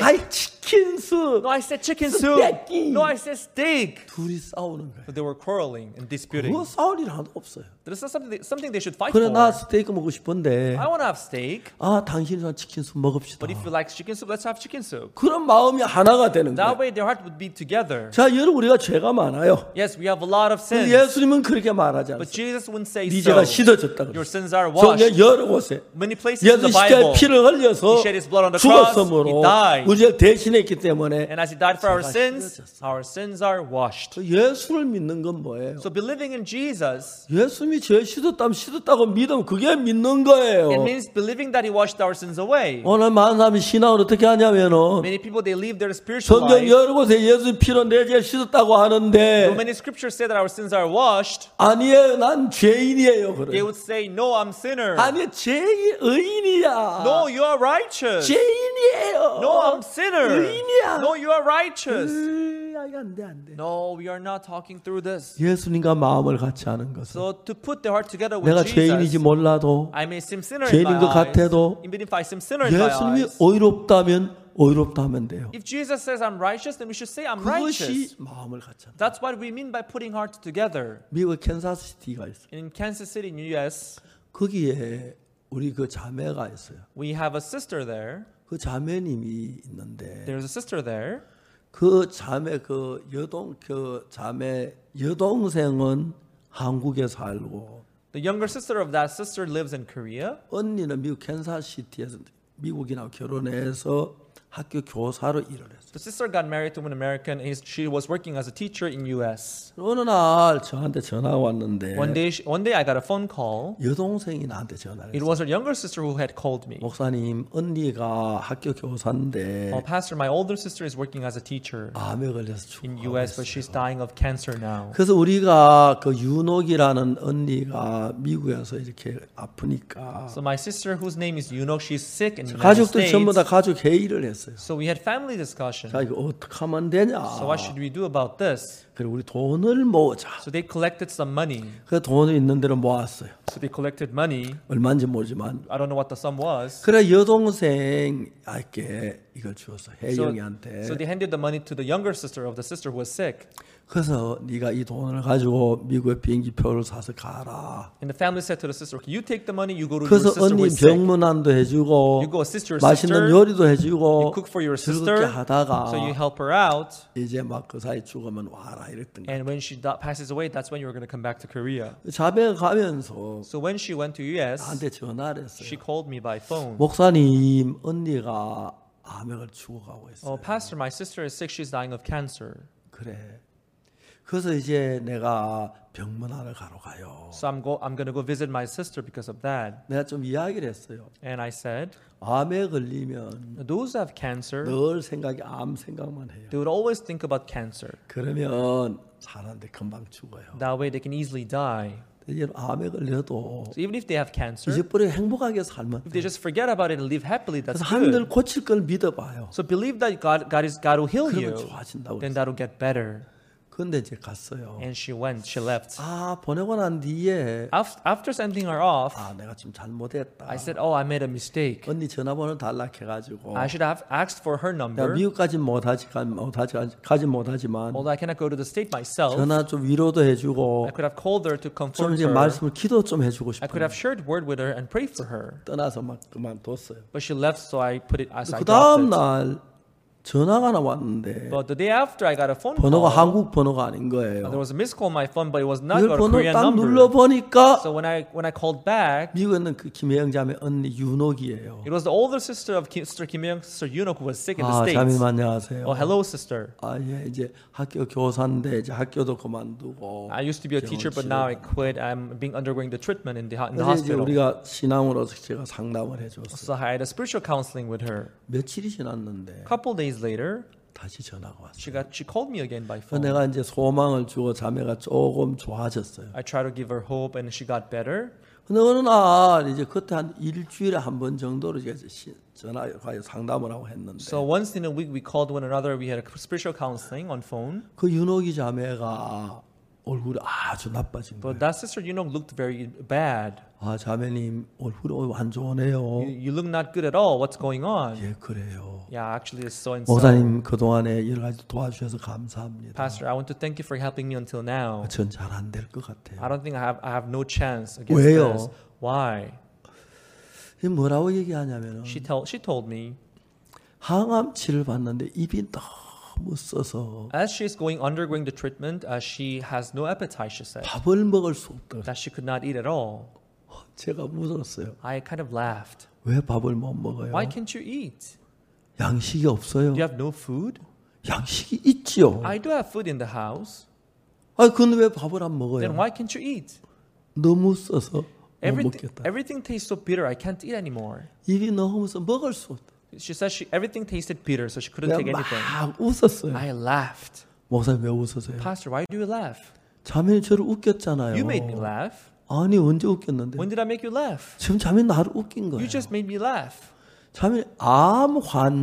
치킨숲. No, I said chicken soup. Steak. No, I said steak. 둘이 싸우는 거예요. So they were quarreling and disputing. 그거 싸울 일 하나도 없어요. This is something they should fight 그래 for. 나 스테이크 먹고 싶은데 I want to have steak. 당신이 좋아하는 치킨숲 먹읍시다. But if you like chicken soup, let's have chicken soup. 그런 마음이 하나가 되는 That 거예요. way their heart would be together. 자 여러분 우리가 죄가 많아요. Yes, we have a lot of sins. 예수님은 그렇게 말하지 But 않습니다. Jesus wouldn't say 네 so. 죄가 씻어졌다 Your 그랬어요. sins are washed. 성경 여러 곳에 Many places in 예수 the 십자가에 Bible. 피를 흘려서 He shed his blood on the cross. 죽었으므로 He died. 우리를 대신했기 때문에 And as he died for our 죄가 sins, 씻어졌어요. our sins are washed. 예수를 믿는 건 뭐예요? So believing in Jesus, 예수님이 죄 씻었다고 믿으면 그게 믿는 거예요. it means believing that he washed our sins away. 오늘 많은 사람이 신앙을 어떻게 하냐면은 Many people, they live their spiritual 성경 life. 여러 곳에 예수 피로 내 죄 씻었다고 하는데 So many scriptures say that our sins are washed. 아니에요 난 죄인이에요 They 그래. would say, no, I'm sinner. 아니 죄인 의인이야. No, you are righteous. 죄인이에요. No, I'm sinner. 의인이야. No, you are righteous. 안돼. No, we are not talking through this. 예수님과 마음을 같이 하는 것은 So to put their heart together with 내가 죄인이지 Jesus, 몰라도 I may seem sinner in 죄인인 my 것 eyes. 같아도 Even if I seem sinner in my 예수님이 eyes. 의롭다면 의롭다 하면 돼요. If Jesus says I'm righteous, then we should say I'm righteous. 그것이 마음을 같이 하는. That's what we mean by putting hearts together. 미국 캔사스시티가 있어요. In Kansas City, in the U.S., 거기에 우리 그 자매가 있어요. we have a sister there. 그 자매님이 있는데 There's a sister there. 그 자매 여동생은 한국에 살고 The younger sister of that sister lives in Korea. 언니는 미국 캔사스시티에서 미국인하고 결혼해서 학교 교사로 일을 했어요. The sister got married to an American. She was working as a teacher in U.S. 어느 날 저한테 전화가 왔는데 One day I got a phone call. 여동생이 나한테 전화를 It 했어요. was her younger sister who had called me. 목사님 언니가 학교 교사인데 Pastor, my older sister is working as a teacher 암에 걸려서 in 죽고 U.S., but she's dying of cancer now. 그래서 우리가 그 윤옥이라는 언니가 미국에서 이렇게 아프니까 So my sister, whose name is Yuno, she's sick in the United 가족들 전부 다 States. 가족 회의를 했어요. 있었어요. So we had family discussion. 자, 이거 어떻게 하면 되냐? So what should we do about this? 그래 우리 돈을 모으자. So they collected some money. 그 돈을 있는 대로 모았어요. So they collected money. 얼마인지 모르지만. I don't know what the sum was. 그래 여동생에게 이걸 주었어. 혜영이한테. So they handed the money to the younger sister of the sister who was sick. 그래서 네가 이 돈을 가지고 미국에 비행기표를 사서 가라. And the family said to the sister, "Okay, you take the money, you go to your 그래서 sister who 언니 is sick. 병문안도 해주고 You go assist your 맛있는 sister. 요리도 You 해주고 cook for your 즐겁게 sister. 하다가 So you help her out. 이제 막 그 사이 죽으면 와라 이랬던 거야. And when she passes away, that's when you were going to come back to Korea. 자매가 가면서 So when she went to US, 나한테 전화를 했어요. she called me by phone. 목사님 언니가 암액을 죽어가고 있어요. Oh, Pastor, my sister is sick. She's dying of cancer. 그래. 그래서 이제 내가 병문안을 가러 가요. So I'm going to go visit my sister because of that. 내가 좀 이야기를 했어요. And I said, 암에 걸리면 those who have cancer, 늘 생각이 암 생각만 해요. they would always think about cancer. 그러면 사는데 금방 죽어요. That way they can easily die. 이제 암에 걸려도 So even if they have cancer, 이제부터 행복하게 살면 if they 돼. just forget about it and live happily, that's 그래서 하나님들 good. 고칠 걸 믿어봐요. So believe that God will heal 그러면 you. 좋아진다고 Then 그랬어요. that'll get better. 그런데 이제 갔어요. And she left. 아 보내고 난 뒤에 After sending her off, 아 내가 좀 잘못했다. I said, "Oh, I made a mistake. 언니 전화번호 달락해가지고 I should have asked for her 내가 number. 미국까지 가지 못하지만 Although I cannot go to the state myself, 전화 좀 위로도 해주고 I could have called her to 좀 comfort 이제 her. 말씀을 기도 좀 해주고 I could 싶어요. have shared word with her and prayed for her. 떠나서 막 그만뒀어요. But she left, so I put it as I 그 다음 dropped it. 날 전화가 하나 왔는데 But the day after, I got a phone 번호가 call. 한국 번호가 아닌 거예요. There was a missed call on my phone, but it was not 그 a 번호 Korean 딱 number. 눌러보니까 So when I called back, 미국에 있는 그 김혜영 자매 언니 윤옥이에요. it was the older sister of Sister Kim Young, Sister Yoonok, who was sick in the 아 States. 자매님 안녕하세요. Oh, hello, sister. 아 예 이제 학교 교사인데 이제 학교도 그만두고 I used to be a teacher, but now I quit. I'm undergoing the treatment in the 그래서 이제 hospital. 우리가 신앙으로서 제가 상담을 해줬어요. So I had a spiritual counseling with her. 며칠이 지났는데 A couple days later, 다시 전화가 왔어요. she called me again by 그래서 phone. 내가 이제 소망을 주고 자매가 조금 좋아졌어요. I tried to give her hope, and she got better. 근데 어느 날 이제 그때 한 일주일에 한 번 정도로 이제 전화로 상담을 하고 했는데 So once in a week, we called one another. We had a spiritual counseling on phone. 그 윤옥이 자매가 얼굴이 아주 나빠진 거예요. But that sister, looked very bad. 아 자매님 얼굴이 안 좋으네요. You look not good at all. What's going on? 예 그래요. Yeah, actually, it's so and so. 목사님 그 동안에 여러 가지 도와주셔서 감사합니다. Pastor, I want to thank you for helping me until now. 전 잘 안 될 것 I 같아요. don't think I have no chance against 왜요? this. Why? 이 뭐라고 얘기하냐면은 She told me 항암 치료를 받는데 입이 너무 써서 as she's undergoing the treatment, she has no appetite. She said 밥을 먹을 수 없다. that she could not eat at all. 제가 무서웠어요. I kind of laughed. 왜 밥을 못 먹어요? Why can't you eat? 양식이 없어요. Do you have no food? 양식이 있지요. I do have food in the house. 아, 근데 왜 밥을 안 Then 먹어요? why can't you eat? 너무 써서 못 Everything, 먹겠다. everything tastes so bitter. I can't eat anymore. 입이 너무 써 먹을 수 없다. She said everything tasted bitter, so she couldn't take 내가 anything. 막 웃었어요. I laughed. 목사님 왜 웃으세요? Pastor, why do you laugh? 자매님 저를 웃겼잖아요. You made me laugh. 아니 언제 웃겼는데? When did I make you laugh? 지금 자매님 나를 웃긴 거예요. You just made me laugh. 자매님 암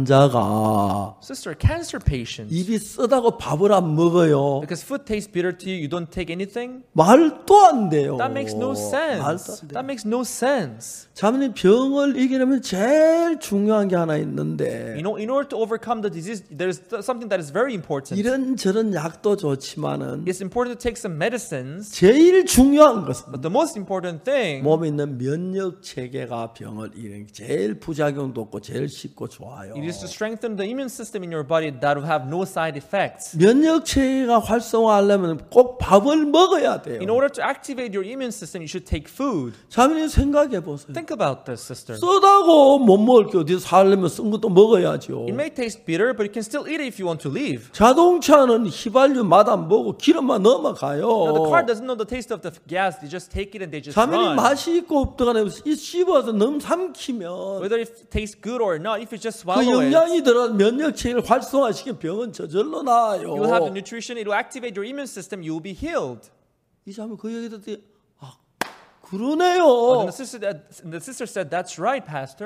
환자가 Sister, cancer patients. 입이 쓰다고 밥을 안 먹어요. Because food tastes bitter to you, you don't take anything? 말도 안 돼요. That makes no 말도 sense. 안 That 돼요. makes no sense. 자매님 병을 이기려면 제일 중요한 게 하나 있는데 You know, in order to overcome the disease, there's something that is very important. 이런저런 약도 좋지만은 It's important to take some medicines, 제일 중요한 것은 but the most important thing 몸에 있는 면역 체계가 병을 이기는 게 제일 부작용도 없고 제일 쉽고 좋아요. it is to strengthen the immune system in your body that will have no side effects. 면역 체계가 활성화하려면 꼭 밥을 먹어야 돼요. In order to activate your immune system, you should take food. 자매님 생각해 보세요. Think about this, sister. 쓰다고 못 먹을 게 어디 살려면 쓴 것도 먹어야죠. It may taste bitter, but you can still eat it if you want to leave. 자동차는 휘발유 맛 안 보고 기름만 넘어가요. Now, the car doesn't know the taste of the gas. They just take it and they just 자매님 run. 맛이 있고 없다가는 이 씹어서 너무 삼키면 Whether it tastes good or not, if you just 그 swallow it, 영양이 들어 면역 체계를 활성화시키면 병은 저절로 나아요. you will have the nutrition. It will activate your immune system. You will be healed. 이 자매 그 얘기 듣더니 아 And 그러네요. the sister said, "That's right, Pastor."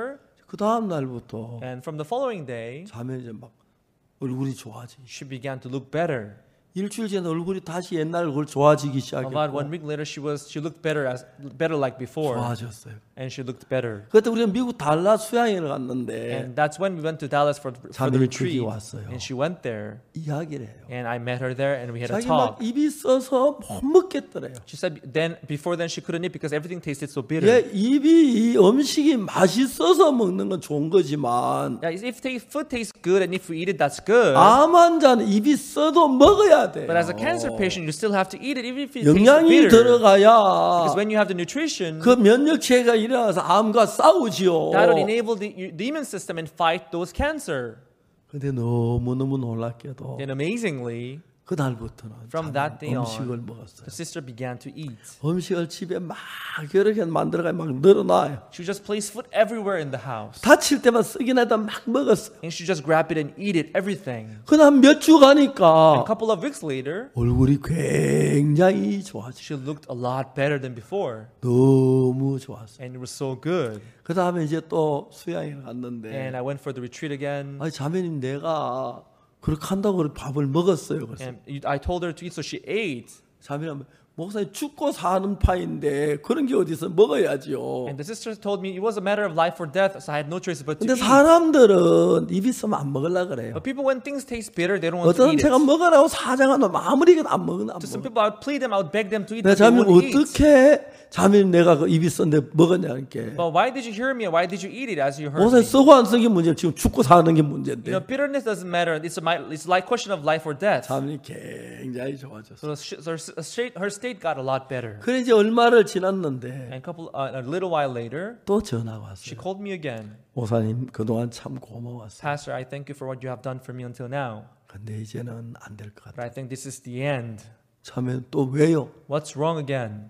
그 다음 날부터 And from the following day, 자매 이제 막 얼굴이 좋아지기. she began to look better. 일주일 전에 얼굴이 다시 옛날 얼굴 좋아지기 About 시작했고 1 week later, she looked better like before, 좋아졌어요. and she looked better. 그때 우리가 미국 달라 수양회를 갔는데 And that's when we went to Dallas for the 자매를 retreat. 거기 왔어요. And she went there, 이야기를 해요. and I met her there, and we had a 자기 막 talk. 입이 써서 못 먹겠더래요. She said before then she couldn't eat because everything tasted so bitter. 예, 입이 이 음식이 맛있어서 먹는 건 좋은 거지만 Yeah, if food tastes good and if we eat it, that's good. 암 환자는 입이 써도 먹어야 돼요. But as a cancer patient, you still have to eat it even if it tastes 영양이 bitter. 들어가야 Because when you have the nutrition, 그 면역체계가 일어나서 암과 싸우지요. that will enable the immune system and fight those cancer. 근데 너무너무 놀랍게도 And amazingly, 그날부터는 from that day on, 음식을 먹었어요. the sister began to eat. 음식을 집에 막 여러 개 만들어가 막 늘어놔요. She would just place food everywhere in the house. 다칠 때만 쓰긴 해도 막 먹었어요. And she just grab it and eat it, everything. 그다음 몇 주 A 가니까 couple of weeks later, 얼굴이 굉장히 좋아져. she looked a lot better than before. 너무 좋았어요. And it was so good. 그다음에 이제 또 수양에 갔는데 And I went for the retreat again. 아니 자매님 내가 그렇게 한다고 밥을 먹었어요. 그래서 And I told her to eat, so she ate. 자매님 목사님 죽고 사는 파인데 그런 게 어디서 먹어야지요. And the sister told me it was a matter of life or death, so I had no choice but to 근데 eat. 사람들은 입이 있으면 안 먹으려 그래요. But people, when things taste bitter, they don't want to 어떤 eat 제가 it. 먹으라고 사장하면 아무리 그래도 안 먹는 안 To some 먹어. people, I would plead them, I would beg them to eat, 내가 but they 자매님 wouldn't eat. 어떻게 자매님 내가 그 입이 있었는데 먹었냐니까. But why did you hear me? Why did you eat it as you heard 목사님 me? 쓰고 안 쓰기 문제 지금 죽고 사는 게 You know, 문제인데. bitterness doesn't matter. It's like question of life or death. 자매님 굉장히 좋아졌어. So her state got a lot better. 그래 이제 얼마를 지났는데 And a little while later, 또 전화가 she 왔어요. called me again. 목사님 그동안 참 고마웠어요. Pastor, I thank you for what you have done for me until now. 근데 이제는 안 될 것 But 같아요. I think this is the end. 자매님 또 왜요? What's wrong again?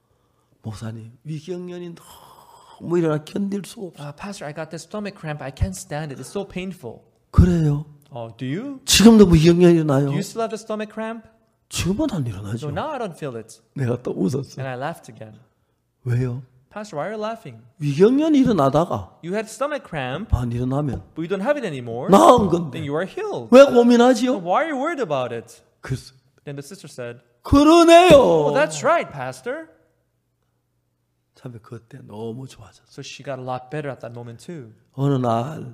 목사님 위경련이 너무 일어나 견딜 수 없어. Pastor, I got this stomach cramp. I can't stand it. It's so painful. 그래요? Oh, do you? 지금도 위경련이 나요? Do you still have the stomach cramp? 지금은 안 No, 일어나죠. now I don't feel it. 내가 또 웃었어요. And I laughed again. 왜요? Pastor, why are you laughing? 위경련이 일어나다가 You had stomach cramp, 안 일어나면 but you don't have it anymore. 나은 Then 건데 you are healed. 왜 고민하지요? Why are you worried about it? 그래서 Then the sister said, 그러네요. Oh, that's right, Pastor. 참 그때 너무 좋아졌어. So she got a lot better at that moment too. 어느 날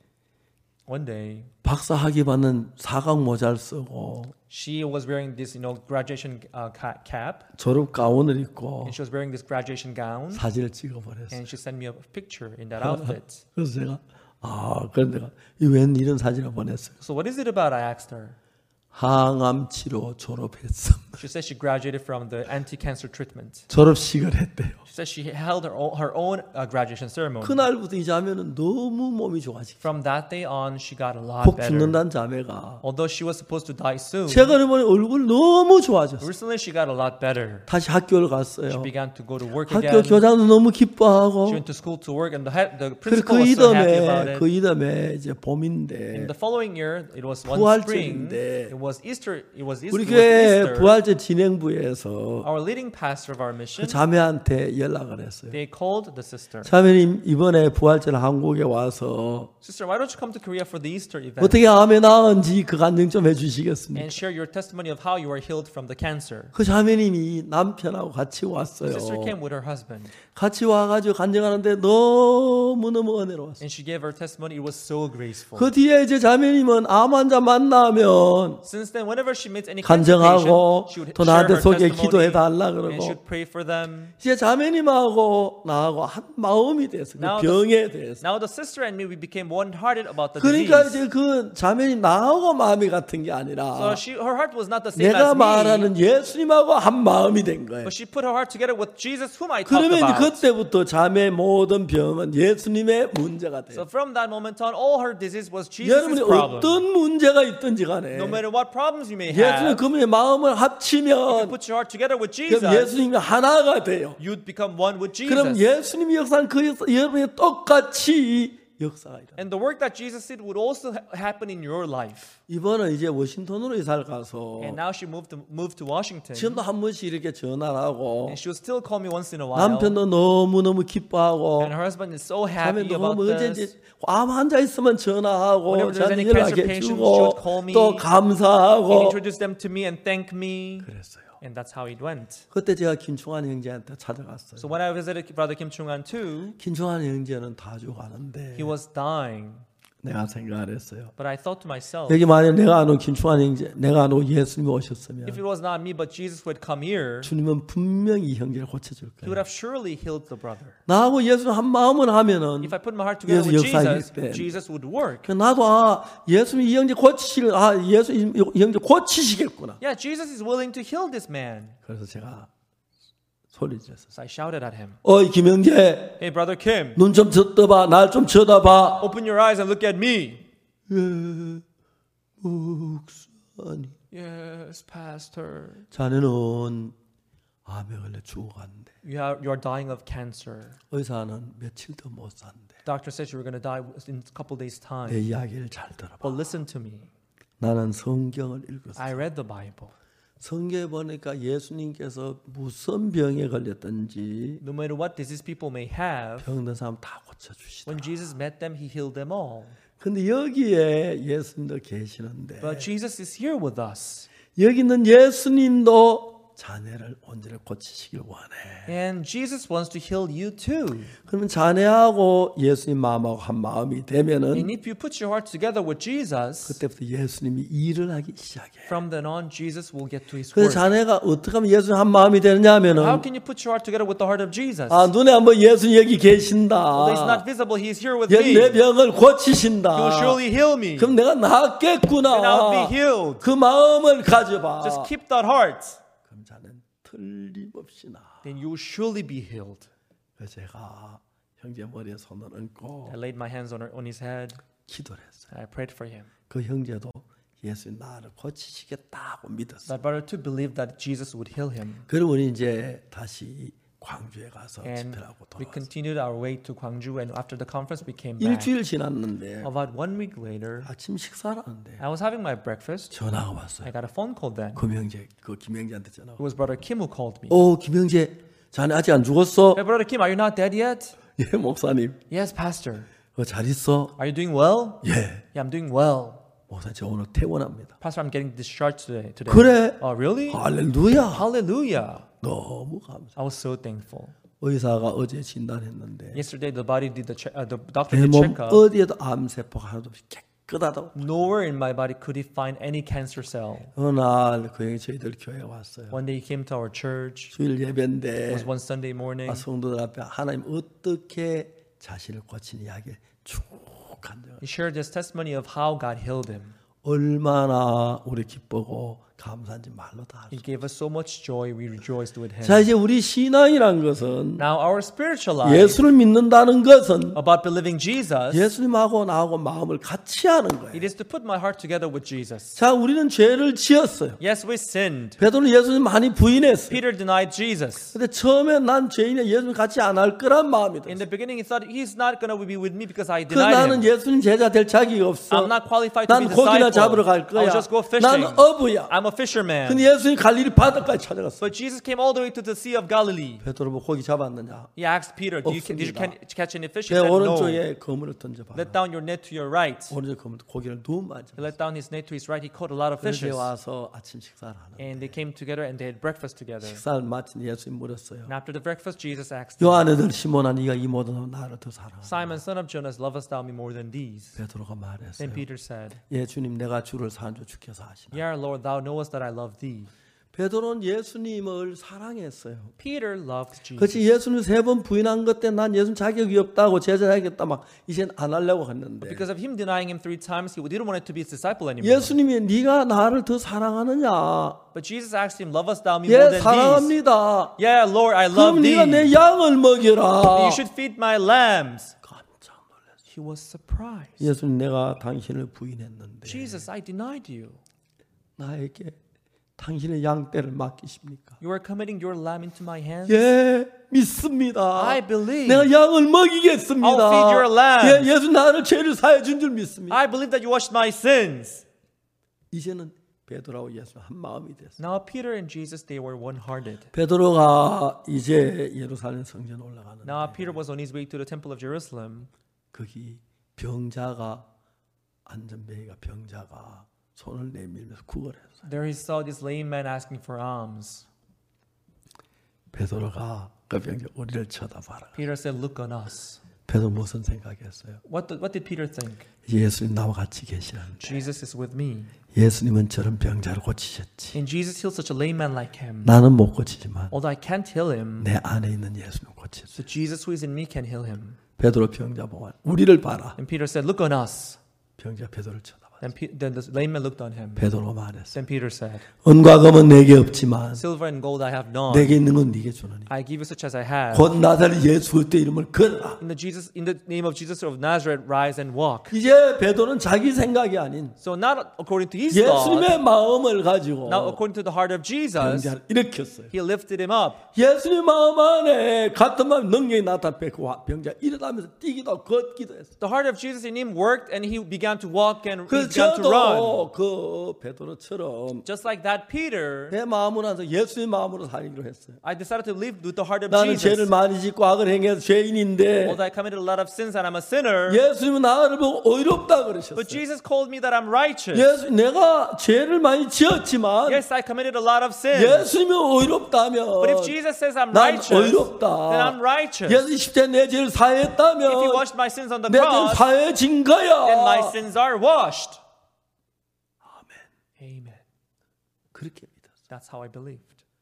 One day, 박사 학위 받는 사각 모자를 쓰고 she was wearing this, graduation cap, 졸업 가운을 입고 and she was wearing this graduation gown, 사진을 찍어버렸어요. and she sent me a picture in that outfit. 그래서 제가 그런데 내가 웬 이런 사진을 보냈어요. So what is it about? I asked her. 항암 치료 졸업했어. She said she graduated from the anti-cancer treatment. 졸업식을 했대요. She said she held her own graduation ceremony. 그날부터 이 자매는 너무 몸이 좋아지고 From that day on, she got a lot 곧 better. 죽는다는 자매가 Although she was supposed to die soon, 최근에 보니 얼굴 너무 좋아졌어. recently she got a lot better. 다시 학교를 She 갔어요. began to go to work 학교 again. 교장도 너무 She 기뻐하고 went to school to work, and the 그래 principal was so happy about it. 그 이듬해 이제 In 봄인데 the following year, it was one spring. 부활절인데 It was Easter. 우리 교회 Easter. 부활절 진행부에서 Our leading pastor of our 그 mission, 자매한테 연락을 했어요. they called the sister. 자매님 이번에 부활절 한국에 와서 Sister, why don't you come to Korea for the Easter event 어떻게 암에 나은지 그 간증 좀 해주시겠습니까? and share your testimony of how you are healed from the cancer? 그 자매님이 남편하고 같이 왔어요. Sister came with her husband, 같이 와가지고 간증하는데 너무너무 은혜로웠어요. and she gave her testimony. It was so graceful. 그 뒤에 이제 자매님은 암 환자 만나면 Since then, whenever she meets any cancer 간증하고 patient, she would 또 share 나한테 her 소개 testimony 기도해 달라 and she 그러고 would pray for them. 이제 자매님하고 나하고 한 마음이 돼서 그 Now 병에 대해서 Now the sister and me, we became one-hearted about the 그러니까 disease. 이제 그 자매님 나하고 마음이 같은 게 So 아니라 her heart was not the same 내가 as me, 말하는 예수님하고 한 마음이 된 거예요. but she put her heart together with Jesus, whom I talked 그러면 이제 about. 그때부터 자매 모든 병은 예수님의 문제가 돼요. So from that moment on, all her disease was 여러분이 Jesus' problem. 어떤 문제가 있든지 간에 No matter what problems you may 예수님 have, 그분의 마음을 if you 합치면 put your heart together with Jesus, 그럼 예수님이 하나가 돼요. you'd become one with 그럼 Jesus. 예수님이 역사는 그 여러분이 똑같이 역사가 일어나요. And the work that Jesus did would also happen in your life. 이번은 이제 워싱턴으로 이사를 가서 And now she moved to Washington. 지금도 한 번씩 이렇게 전화를 하고 And she would still call me once in a while. 남편도 너무너무 기뻐하고 And her husband is so 다음에 happy about 너무 this. 언제든지 암 환자 있으면 전화하고 Whenever there's 저한테 any cancer 연락해 patient, she 주고 would call me. 또 He'd 감사하고 introduce them to me and thank me. 그랬어요. And that's how it went. 그때 제가 김충환 형제한테 찾아갔어요. So when I visited Brother Kim Chung-an too, 김충환 형제는 다 죽어가는데 he was dying. 내가 생각을 했어요. But I thought to myself, 여기 만약 내가 아는 김충환 형제, 내가 아는 예수님이 오셨으면 if it was not me but Jesus would come here, 주님은 분명히 이 형제를 고쳐줄 he would 거예요. have surely healed the brother. 나하고 예수님 한 마음을 하면은 If I put my heart together 예수 with 역사일 Jesus, 때. Jesus would work. 나도 예수님 이 형제 고치실 예수님 이 형제 고치시겠구나. Yeah, Jesus is willing to heal this man. 그래서 제가 소리 질렀어요. So I shouted at him, 어이 김형제 hey, Brother Kim, 눈 좀 떠봐 날 좀 쳐다봐. open your eyes and look at me. 목사님 Yes, Pastor. 자네는 암에 걸려 죽어간대. You're dying of cancer. 의사는 며칠 더 못 산대. Doctor said you were going to die in a couple days' 내 time. 이야기를 잘 들어봐. But listen to me. 나는 성경을 읽었어. I read the Bible. 성경에 보니까 예수님께서 무슨 병에 걸렸든지 No matter what disease people may have, 병든 사람 다 고쳐주시다. when Jesus met them, he healed them all. 근데 여기에 예수님도 계시는데 But Jesus is here with us. 여기 있는 예수님도 자네를 온전히 고치시길 원해. And Jesus wants to heal you too. 그러면 자네하고 예수님 마음하고 한 마음이 And 되면은 if you put your heart together with Jesus, 그때부터 예수님이 일을 하기 시작해. from then on, Jesus will get to his 그래서 work. 자네가 어떻게 하면 예수님 한 마음이 되느냐면은 How can you put your heart together with the heart of Jesus? 눈에 한번 예수님 여기 계신다. Although he's not visible, he is here with 내 me. 병을 고치신다. He will surely heal me. 그럼 내가 낫겠구나. And I'll be healed. 그 마음을 가져봐. Just keep that heart. 그럼 자는 틀림없이 나. Then you will surely be healed. 그래서 제가 형제 머리에 손을 얹고 I laid my hands on his head. 기도를 했어요. I prayed for him. 그 형제도 예수님 나를 고치시겠다고 믿었어요. That brother too believed that Jesus would heal him. 그리고 우리 이제 다시 광주에 가서 And 집회하고 we 돌아왔어요. continued our way to Gwangju, and after the conference we came back. 일주일 지났는데 About 1 week later, 아침 식사를 하는데 I was having my breakfast. 전화가 왔어요. I got a phone call then. 김형제한테 전화가. It was Brother Kim who called me. 김형제 자네 아직 안 죽었어? Hey, Brother Kim, are you not dead yet? 예, 목사님. Yes, Pastor. 잘 있어? Are you doing well? 예. Yeah, I'm doing well. 목사님, 저 오늘 퇴원합니다. Pastor, I'm getting discharged today. 그래? Oh, really? 할렐루야. Hallelujah. 너무 감사. I was so thankful. 의사가 어제 진단했는데 Yesterday, the doctor 내 did 몸 check up. 어디에도 암세포가 하나도 없이 깨끗하다고. Nowhere in my body could he find any cancer cell. 어느 날 그 형이 저희들 교회에 왔어요. One day he came to our church. 주일 It 예배인데 was one Sunday morning. 성도들 앞에 하나님 어떻게 자신을 고친 이야기 쭉 간증. He shared his testimony of how God healed him. 얼마나 우리 기쁘고 감사한지 말로 다 알 He 수. gave us so much joy. We rejoiced with him. 자 이제 우리 신앙이란 것은 Now our spiritual life 예수를 믿는다는 것은 about believing Jesus, 예수님하고 나하고 마음을 같이 하는 거예요. it is to put my heart together with Jesus. 자 우리는 죄를 지었어요. Yes, we sinned. 베드로는 예수님 많이 부인했어요. Peter denied Jesus. 근데 처음에 난 죄인이야 예수님 같이 안 할 거란 마음이 In 들었어요. the beginning, he thought he's not going to be with me because I 그 denied 나는 him. 예수님 제자 될 자격이 없어. I'm not qualified to be 난 고기나 disciple. 잡으러 갈 거야. I'll just go fishing. 나는 어부야. I'm a fisherman. 근데 예수님 갈릴리 바다까지 찾아갔어. But Jesus came all the way to the Sea of Galilee. 베드로 뭐 고기 잡았느냐? He asked Peter, did you 없습니다. catch any fish? He 내 said, no. 오른쪽에 그물을 던져봐. Let down your net to your right. 오른쪽 그물 고기를 너무 많이 He 잡았어. let down his net to his right. He caught a lot of 그래서 fishes. 와서 아침 식사를 하는. And they came together and they had breakfast together. 식사를 마친 예수님 물었어요. And after the breakfast, Jesus asked him, 요한애들 시몬아 네가 이 모든 나를 더 사랑하나? Simon, son of Jonas, lovest thou me more than these? 베드로가 말했어요. Then Peter said, 예 주님 내가 주를 사는 줄 주께서 아시나. Yeah, Lord, thou knowest that I love thee. 베드로는 예수님을 사랑했어요. Peter loved Jesus. 그렇지 예수님 3번 부인한 것 때 난 예수님 자격이 없다고 제자야겠다 막 이젠 안 하려고 했는데 Because of him denying him 3 times, he didn't want it to be his disciple anymore. 예수님이 네가 나를 더 사랑하느냐? But Jesus asked him, lovest thou me 예 more than these? 사랑합니다. Yeah, Lord, I love 그럼 thee. 네가 내 양을 먹여라. You should feed my lambs. 깜짝 놀랐어요. He was surprised. 예수님 내가 당신을 부인했는데 Jesus, I denied you. 나에게 당신의 양떼를 맡기십니까? You are committing your lamb into my hands? 예, 믿습니다. I believe. 내가 양을 먹이겠습니다. I'll feed your lamb. 예, 예수 나를 죄를 사해 준 줄 믿습니다. I believe that you washed my sins. 이제는 베드로하고 예수 한 마음이 됐어요. Now Peter and Jesus, they were one-hearted. 베드로가 이제 예루살렘 성전 올라가는데 Now Peter was on his way to the temple of Jerusalem. 거기 병자가 안전뱅이가 병자가 손을 내밀면서 구걸했어요. There he saw this lame man asking for alms. 베드로가 그 병자 우리를 쳐다봐라. Peter said, "Look on us." 베드로 무슨 생각했어요? What did Peter think? 예수님 나와 같이 계시는데 Jesus is with me. 예수님은 저런 병자를 고치셨지. And Jesus healed such a lame man like him. 나는 못 고치지만 Although I can't heal him, 내 안에 있는 예수님 고쳤어요. but Jesus who is in me can heal him. 베드로 병자 보고 우리를 봐라. And Peter said, "Look on us." 병자 베드로를 쳐다봐. Then the lame man looked on him. 베드로가 말했어. Then Peter said, 은과 금은 내게 없지만 "Silver and gold I have none. 내게 있는 건 네게 주노니. I give you such as I have. 곧 나사렛 예수 그리스도의 이름을 걸어라. In the name of Jesus of Nazareth, rise and walk." 이제 베드로는 자기 생각이 아닌 So not according to his thought, 예수님의 마음을 가지고 now according to the heart of Jesus, 병자를 일으켰어요. he lifted him up. 예수님 마음 안에 같은 마음 능력이 나타났고 병자 일어나면서 뛰기도 하고 걷기도 했어요. The heart of Jesus in him worked, and he began to walk and he 그 began to run. 그 베드로처럼 Just like that, Peter, 내 마음으로 해서 예수의 마음으로 살기로 했어요. I decided to live with the heart of 나는 죄를 Jesus. 많이 짓고 악을 행해서 죄인인데 Although I committed a lot of sins and I'm a sinner, 예수님은 나를 보고 의롭다 그러셨어요. but Jesus called me that I'm righteous. 예수 내가 죄를 많이 지었지만 Yes, I committed a lot of sins. 예수님이 의롭다면 But if Jesus says I'm 난 righteous, 의롭다. then I'm righteous. 예수 십자에 내 죄를 사했다면 If he washed my sins on the 내 죄 cross, 사해진 거야. then my sins are washed. Amen. 그렇게 믿었어요. That's how I believed.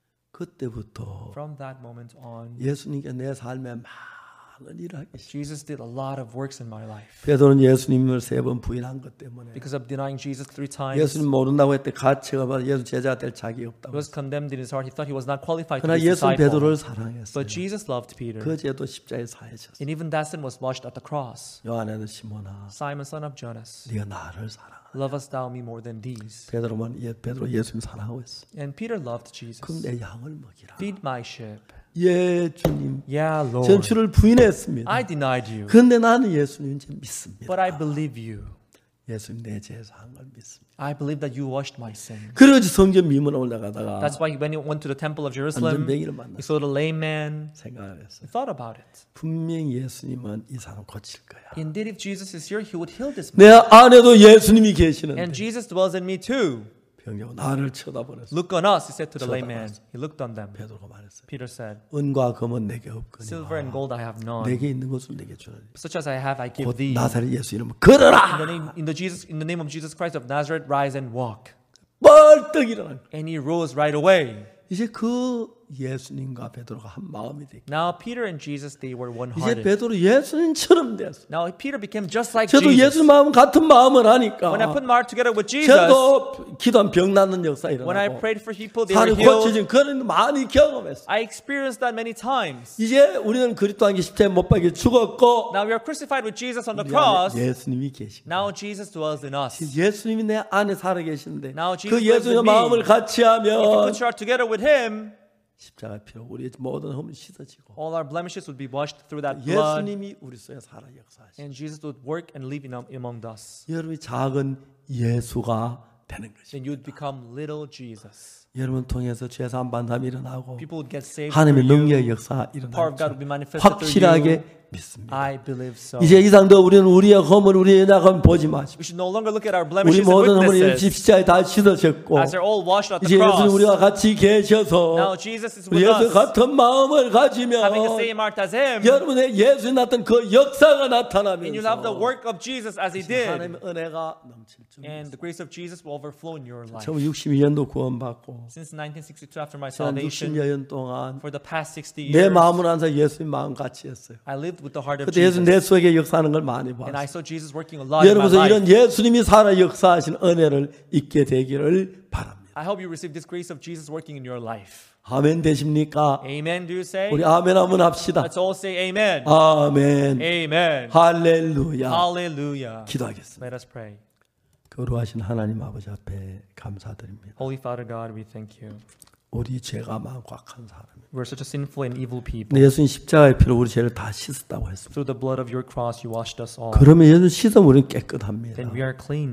그때부터 From that moment on, 예수님께 내 삶에 많은 일을 하기 시작했어요. Jesus did a lot of works in my life. 베드로는 예수님을 3번 부인한 것 때문에 Because of denying Jesus 3 times, 예수님 모른다고 했대 가치가 봐 예수 제자가 될 자격이 he 없다고. was condemned in his heart. He thought he was not qualified to 그러나 be a 예수는 disciple. 베드로를 사랑했어요. But Jesus loved Peter. 그 죄도 십자에 사해졌어요. And even that sin was washed at the cross. 요한에는 시몬아 Simon, son of Jonas, 네가 나를 사랑하라. lovest thou me more than these? 베드로 예수님 사랑하고 있어. And Peter loved Jesus. 그럼 내 양을 먹이라. Feed my sheep. 예 주님. Yeah, 전 Lord. 주를 부인했습니다. I denied you, 그런데 나는 예수님 이제 믿습니다. but I believe you. 예수님 내 죄에서 한 걸 믿습니다. I believe that you washed my sin. 그래서 성전 미문에 올라가다가 That's why when he went to the temple of Jerusalem, 안전뱅이를 he 만났어요. saw the lame man. 생각을 했어요. He thought about it. 분명히 예수님은 이 사람 고칠 거야. Indeed, if Jesus is here, he would heal this man. 내 안에도 예수님이 계시는데 And Jesus dwells in me too. 병자가 나를 쳐다보냈어. Look on us, he said to the lame man. He looked on them. 베드로가 말했어요. Peter said, 은과 금은 내게 Silver and 없거니와 gold I have none. 내게 있는 것을 내게 주노니 Such as I have, I give 곧 thee. 나사렛 예수 이름을 걸어라. In the name of Jesus Christ of Nazareth, rise and walk. 벌떡 일어나. And he rose right away. 이제 그 예수님과 베드로가 한 마음이 되고 Now Peter and Jesus, they were 이제 one-hearted. 베드로 예수님처럼 됐어. Now Peter became just like 저도 Jesus. 예수 마음 같은 마음을 하니까 When I put my heart together with Jesus, 저도 기도한 병 낫는 역사 when I 일어나고 prayed for people, they were 살이 healed. 고쳐진 그런 많이 경험했어. I experienced that many times. 이제 우리는 그리스도 안에 십자가에 못 박혀 죽었고 Now we are crucified with Jesus on the 우리 안에 cross. 예수님이 계시고 Now Jesus dwells in us. 예수님이 내 안에 살아 계시는데 Now Jesus 그 lives in 예수님의 me. 마음을 같이 If you 하면 put your heart together with Him, 십자가 필요 우리의 모든 흠을 씻어지고 all our blemishes would be washed through that blood, 예수님이 우리 속에 살아 역사하시고 and Jesus would work and live among us. 여러분이 작은 예수가 되는 것입니다. Then you'd become little Jesus. 여러분 통해서 죄사함 반담이 일어나고 People would get saved 하나님의 through 능력의 you. 역사가 Power of God would be 일어나죠. manifested through you. 확실하게 믿습니다. I believe so. 이제 이상 더 우리는 우리의 허물, 우리의 약함 보지 마십시오. We should no longer look at our 우리 blemishes and 모든 허물이 weaknesses, 십자가에 다 씻어졌고 as they're all washed at the 이제 예수님 cross. 우리와 같이 계셔서 Now Jesus is 우리 with 예수 us, 같은 마음을 가지면 having the same heart as Him, 여러분의 예수에 나타난 그 역사가 and you'll have the 나타나면서 work of Jesus as He did, 하나님의 은혜가 넘칠 and the grace of Jesus will overflow in your life. 1962년도 구원받고 Since 1962, after my 지난 salvation, 60년 동안 for the past 60 내 years, 마음으로 항상 예수님 마음 같이 했어요. I lived with the heart of 그때 예수 Jesus, 내 속에 역사하는 걸 많이 and I 봤어요. saw Jesus working a lot in my 여러분도 life. 이런 예수님이 살아 역사하신 은혜를 잊게 되기를 바랍니다. I hope you receive this grace of Jesus working in your life. 아멘 되십니까? Amen, do you say? 우리 아멘 한번 합시다. Let's all say amen. 아멘. Amen. 할렐루야. Hallelujah. 기도하겠습니다. Let us pray. 거룩하신 하나님 아버지 앞에 감사드립니다. Holy Father God, we thank you. 우리 죄가 많고 악한 사람입니다. We're such a sinful and evil people. 근데 예수님 십자가의 피로 우리 죄를 다 씻었다고 했습니다. Through the blood of your cross, you washed us all. 그러면 예수 씻으면 우리는 깨끗합니다. Then we are clean. 어떤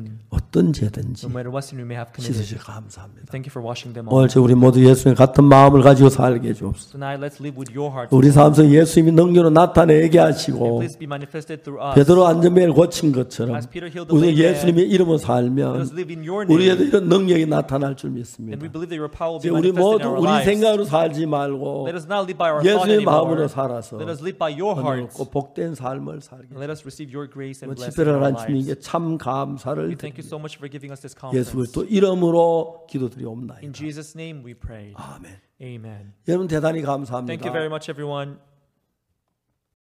어떤 죄든지 no matter what sin we may have committed. 씻으시 감사합니다. Thank you for washing them 오늘 all. 우리 모두 예수님 같은 마음을 가지고 살게 해주옵소서. Tonight, let's live with your heart. 우리 삶 속에 예수님이 능력으로 나타내게 And 하시고 please be manifested through us. 베드로 안전벨 고친 것처럼 As Peter healed the 우리 lame man, 예수님의 이름으로 let 살면 us live in your name. 우리에도 이런 능력이 나타날 줄 믿습니다. And we believe that your power will 이제 be 우리 manifested in 모두 our 우리 lives. 생각으로 살지 말고 Let us not live by our thought 예수의 마음으로 anymore. 살아서 Let us live by your 오늘 heart. 꼭 복된 삶을 살게. And let us receive your grace and blessing in 집회를 our 한 lives. 주님께 참 감사를 We thank you 드립니다. so much for giving us this 예수 conference. 그리스도 이름으로 기도드리옵나이다. In Jesus' name we pray. 아멘. Amen. 여러분 대단히 Thank you 감사합니다. very much, everyone.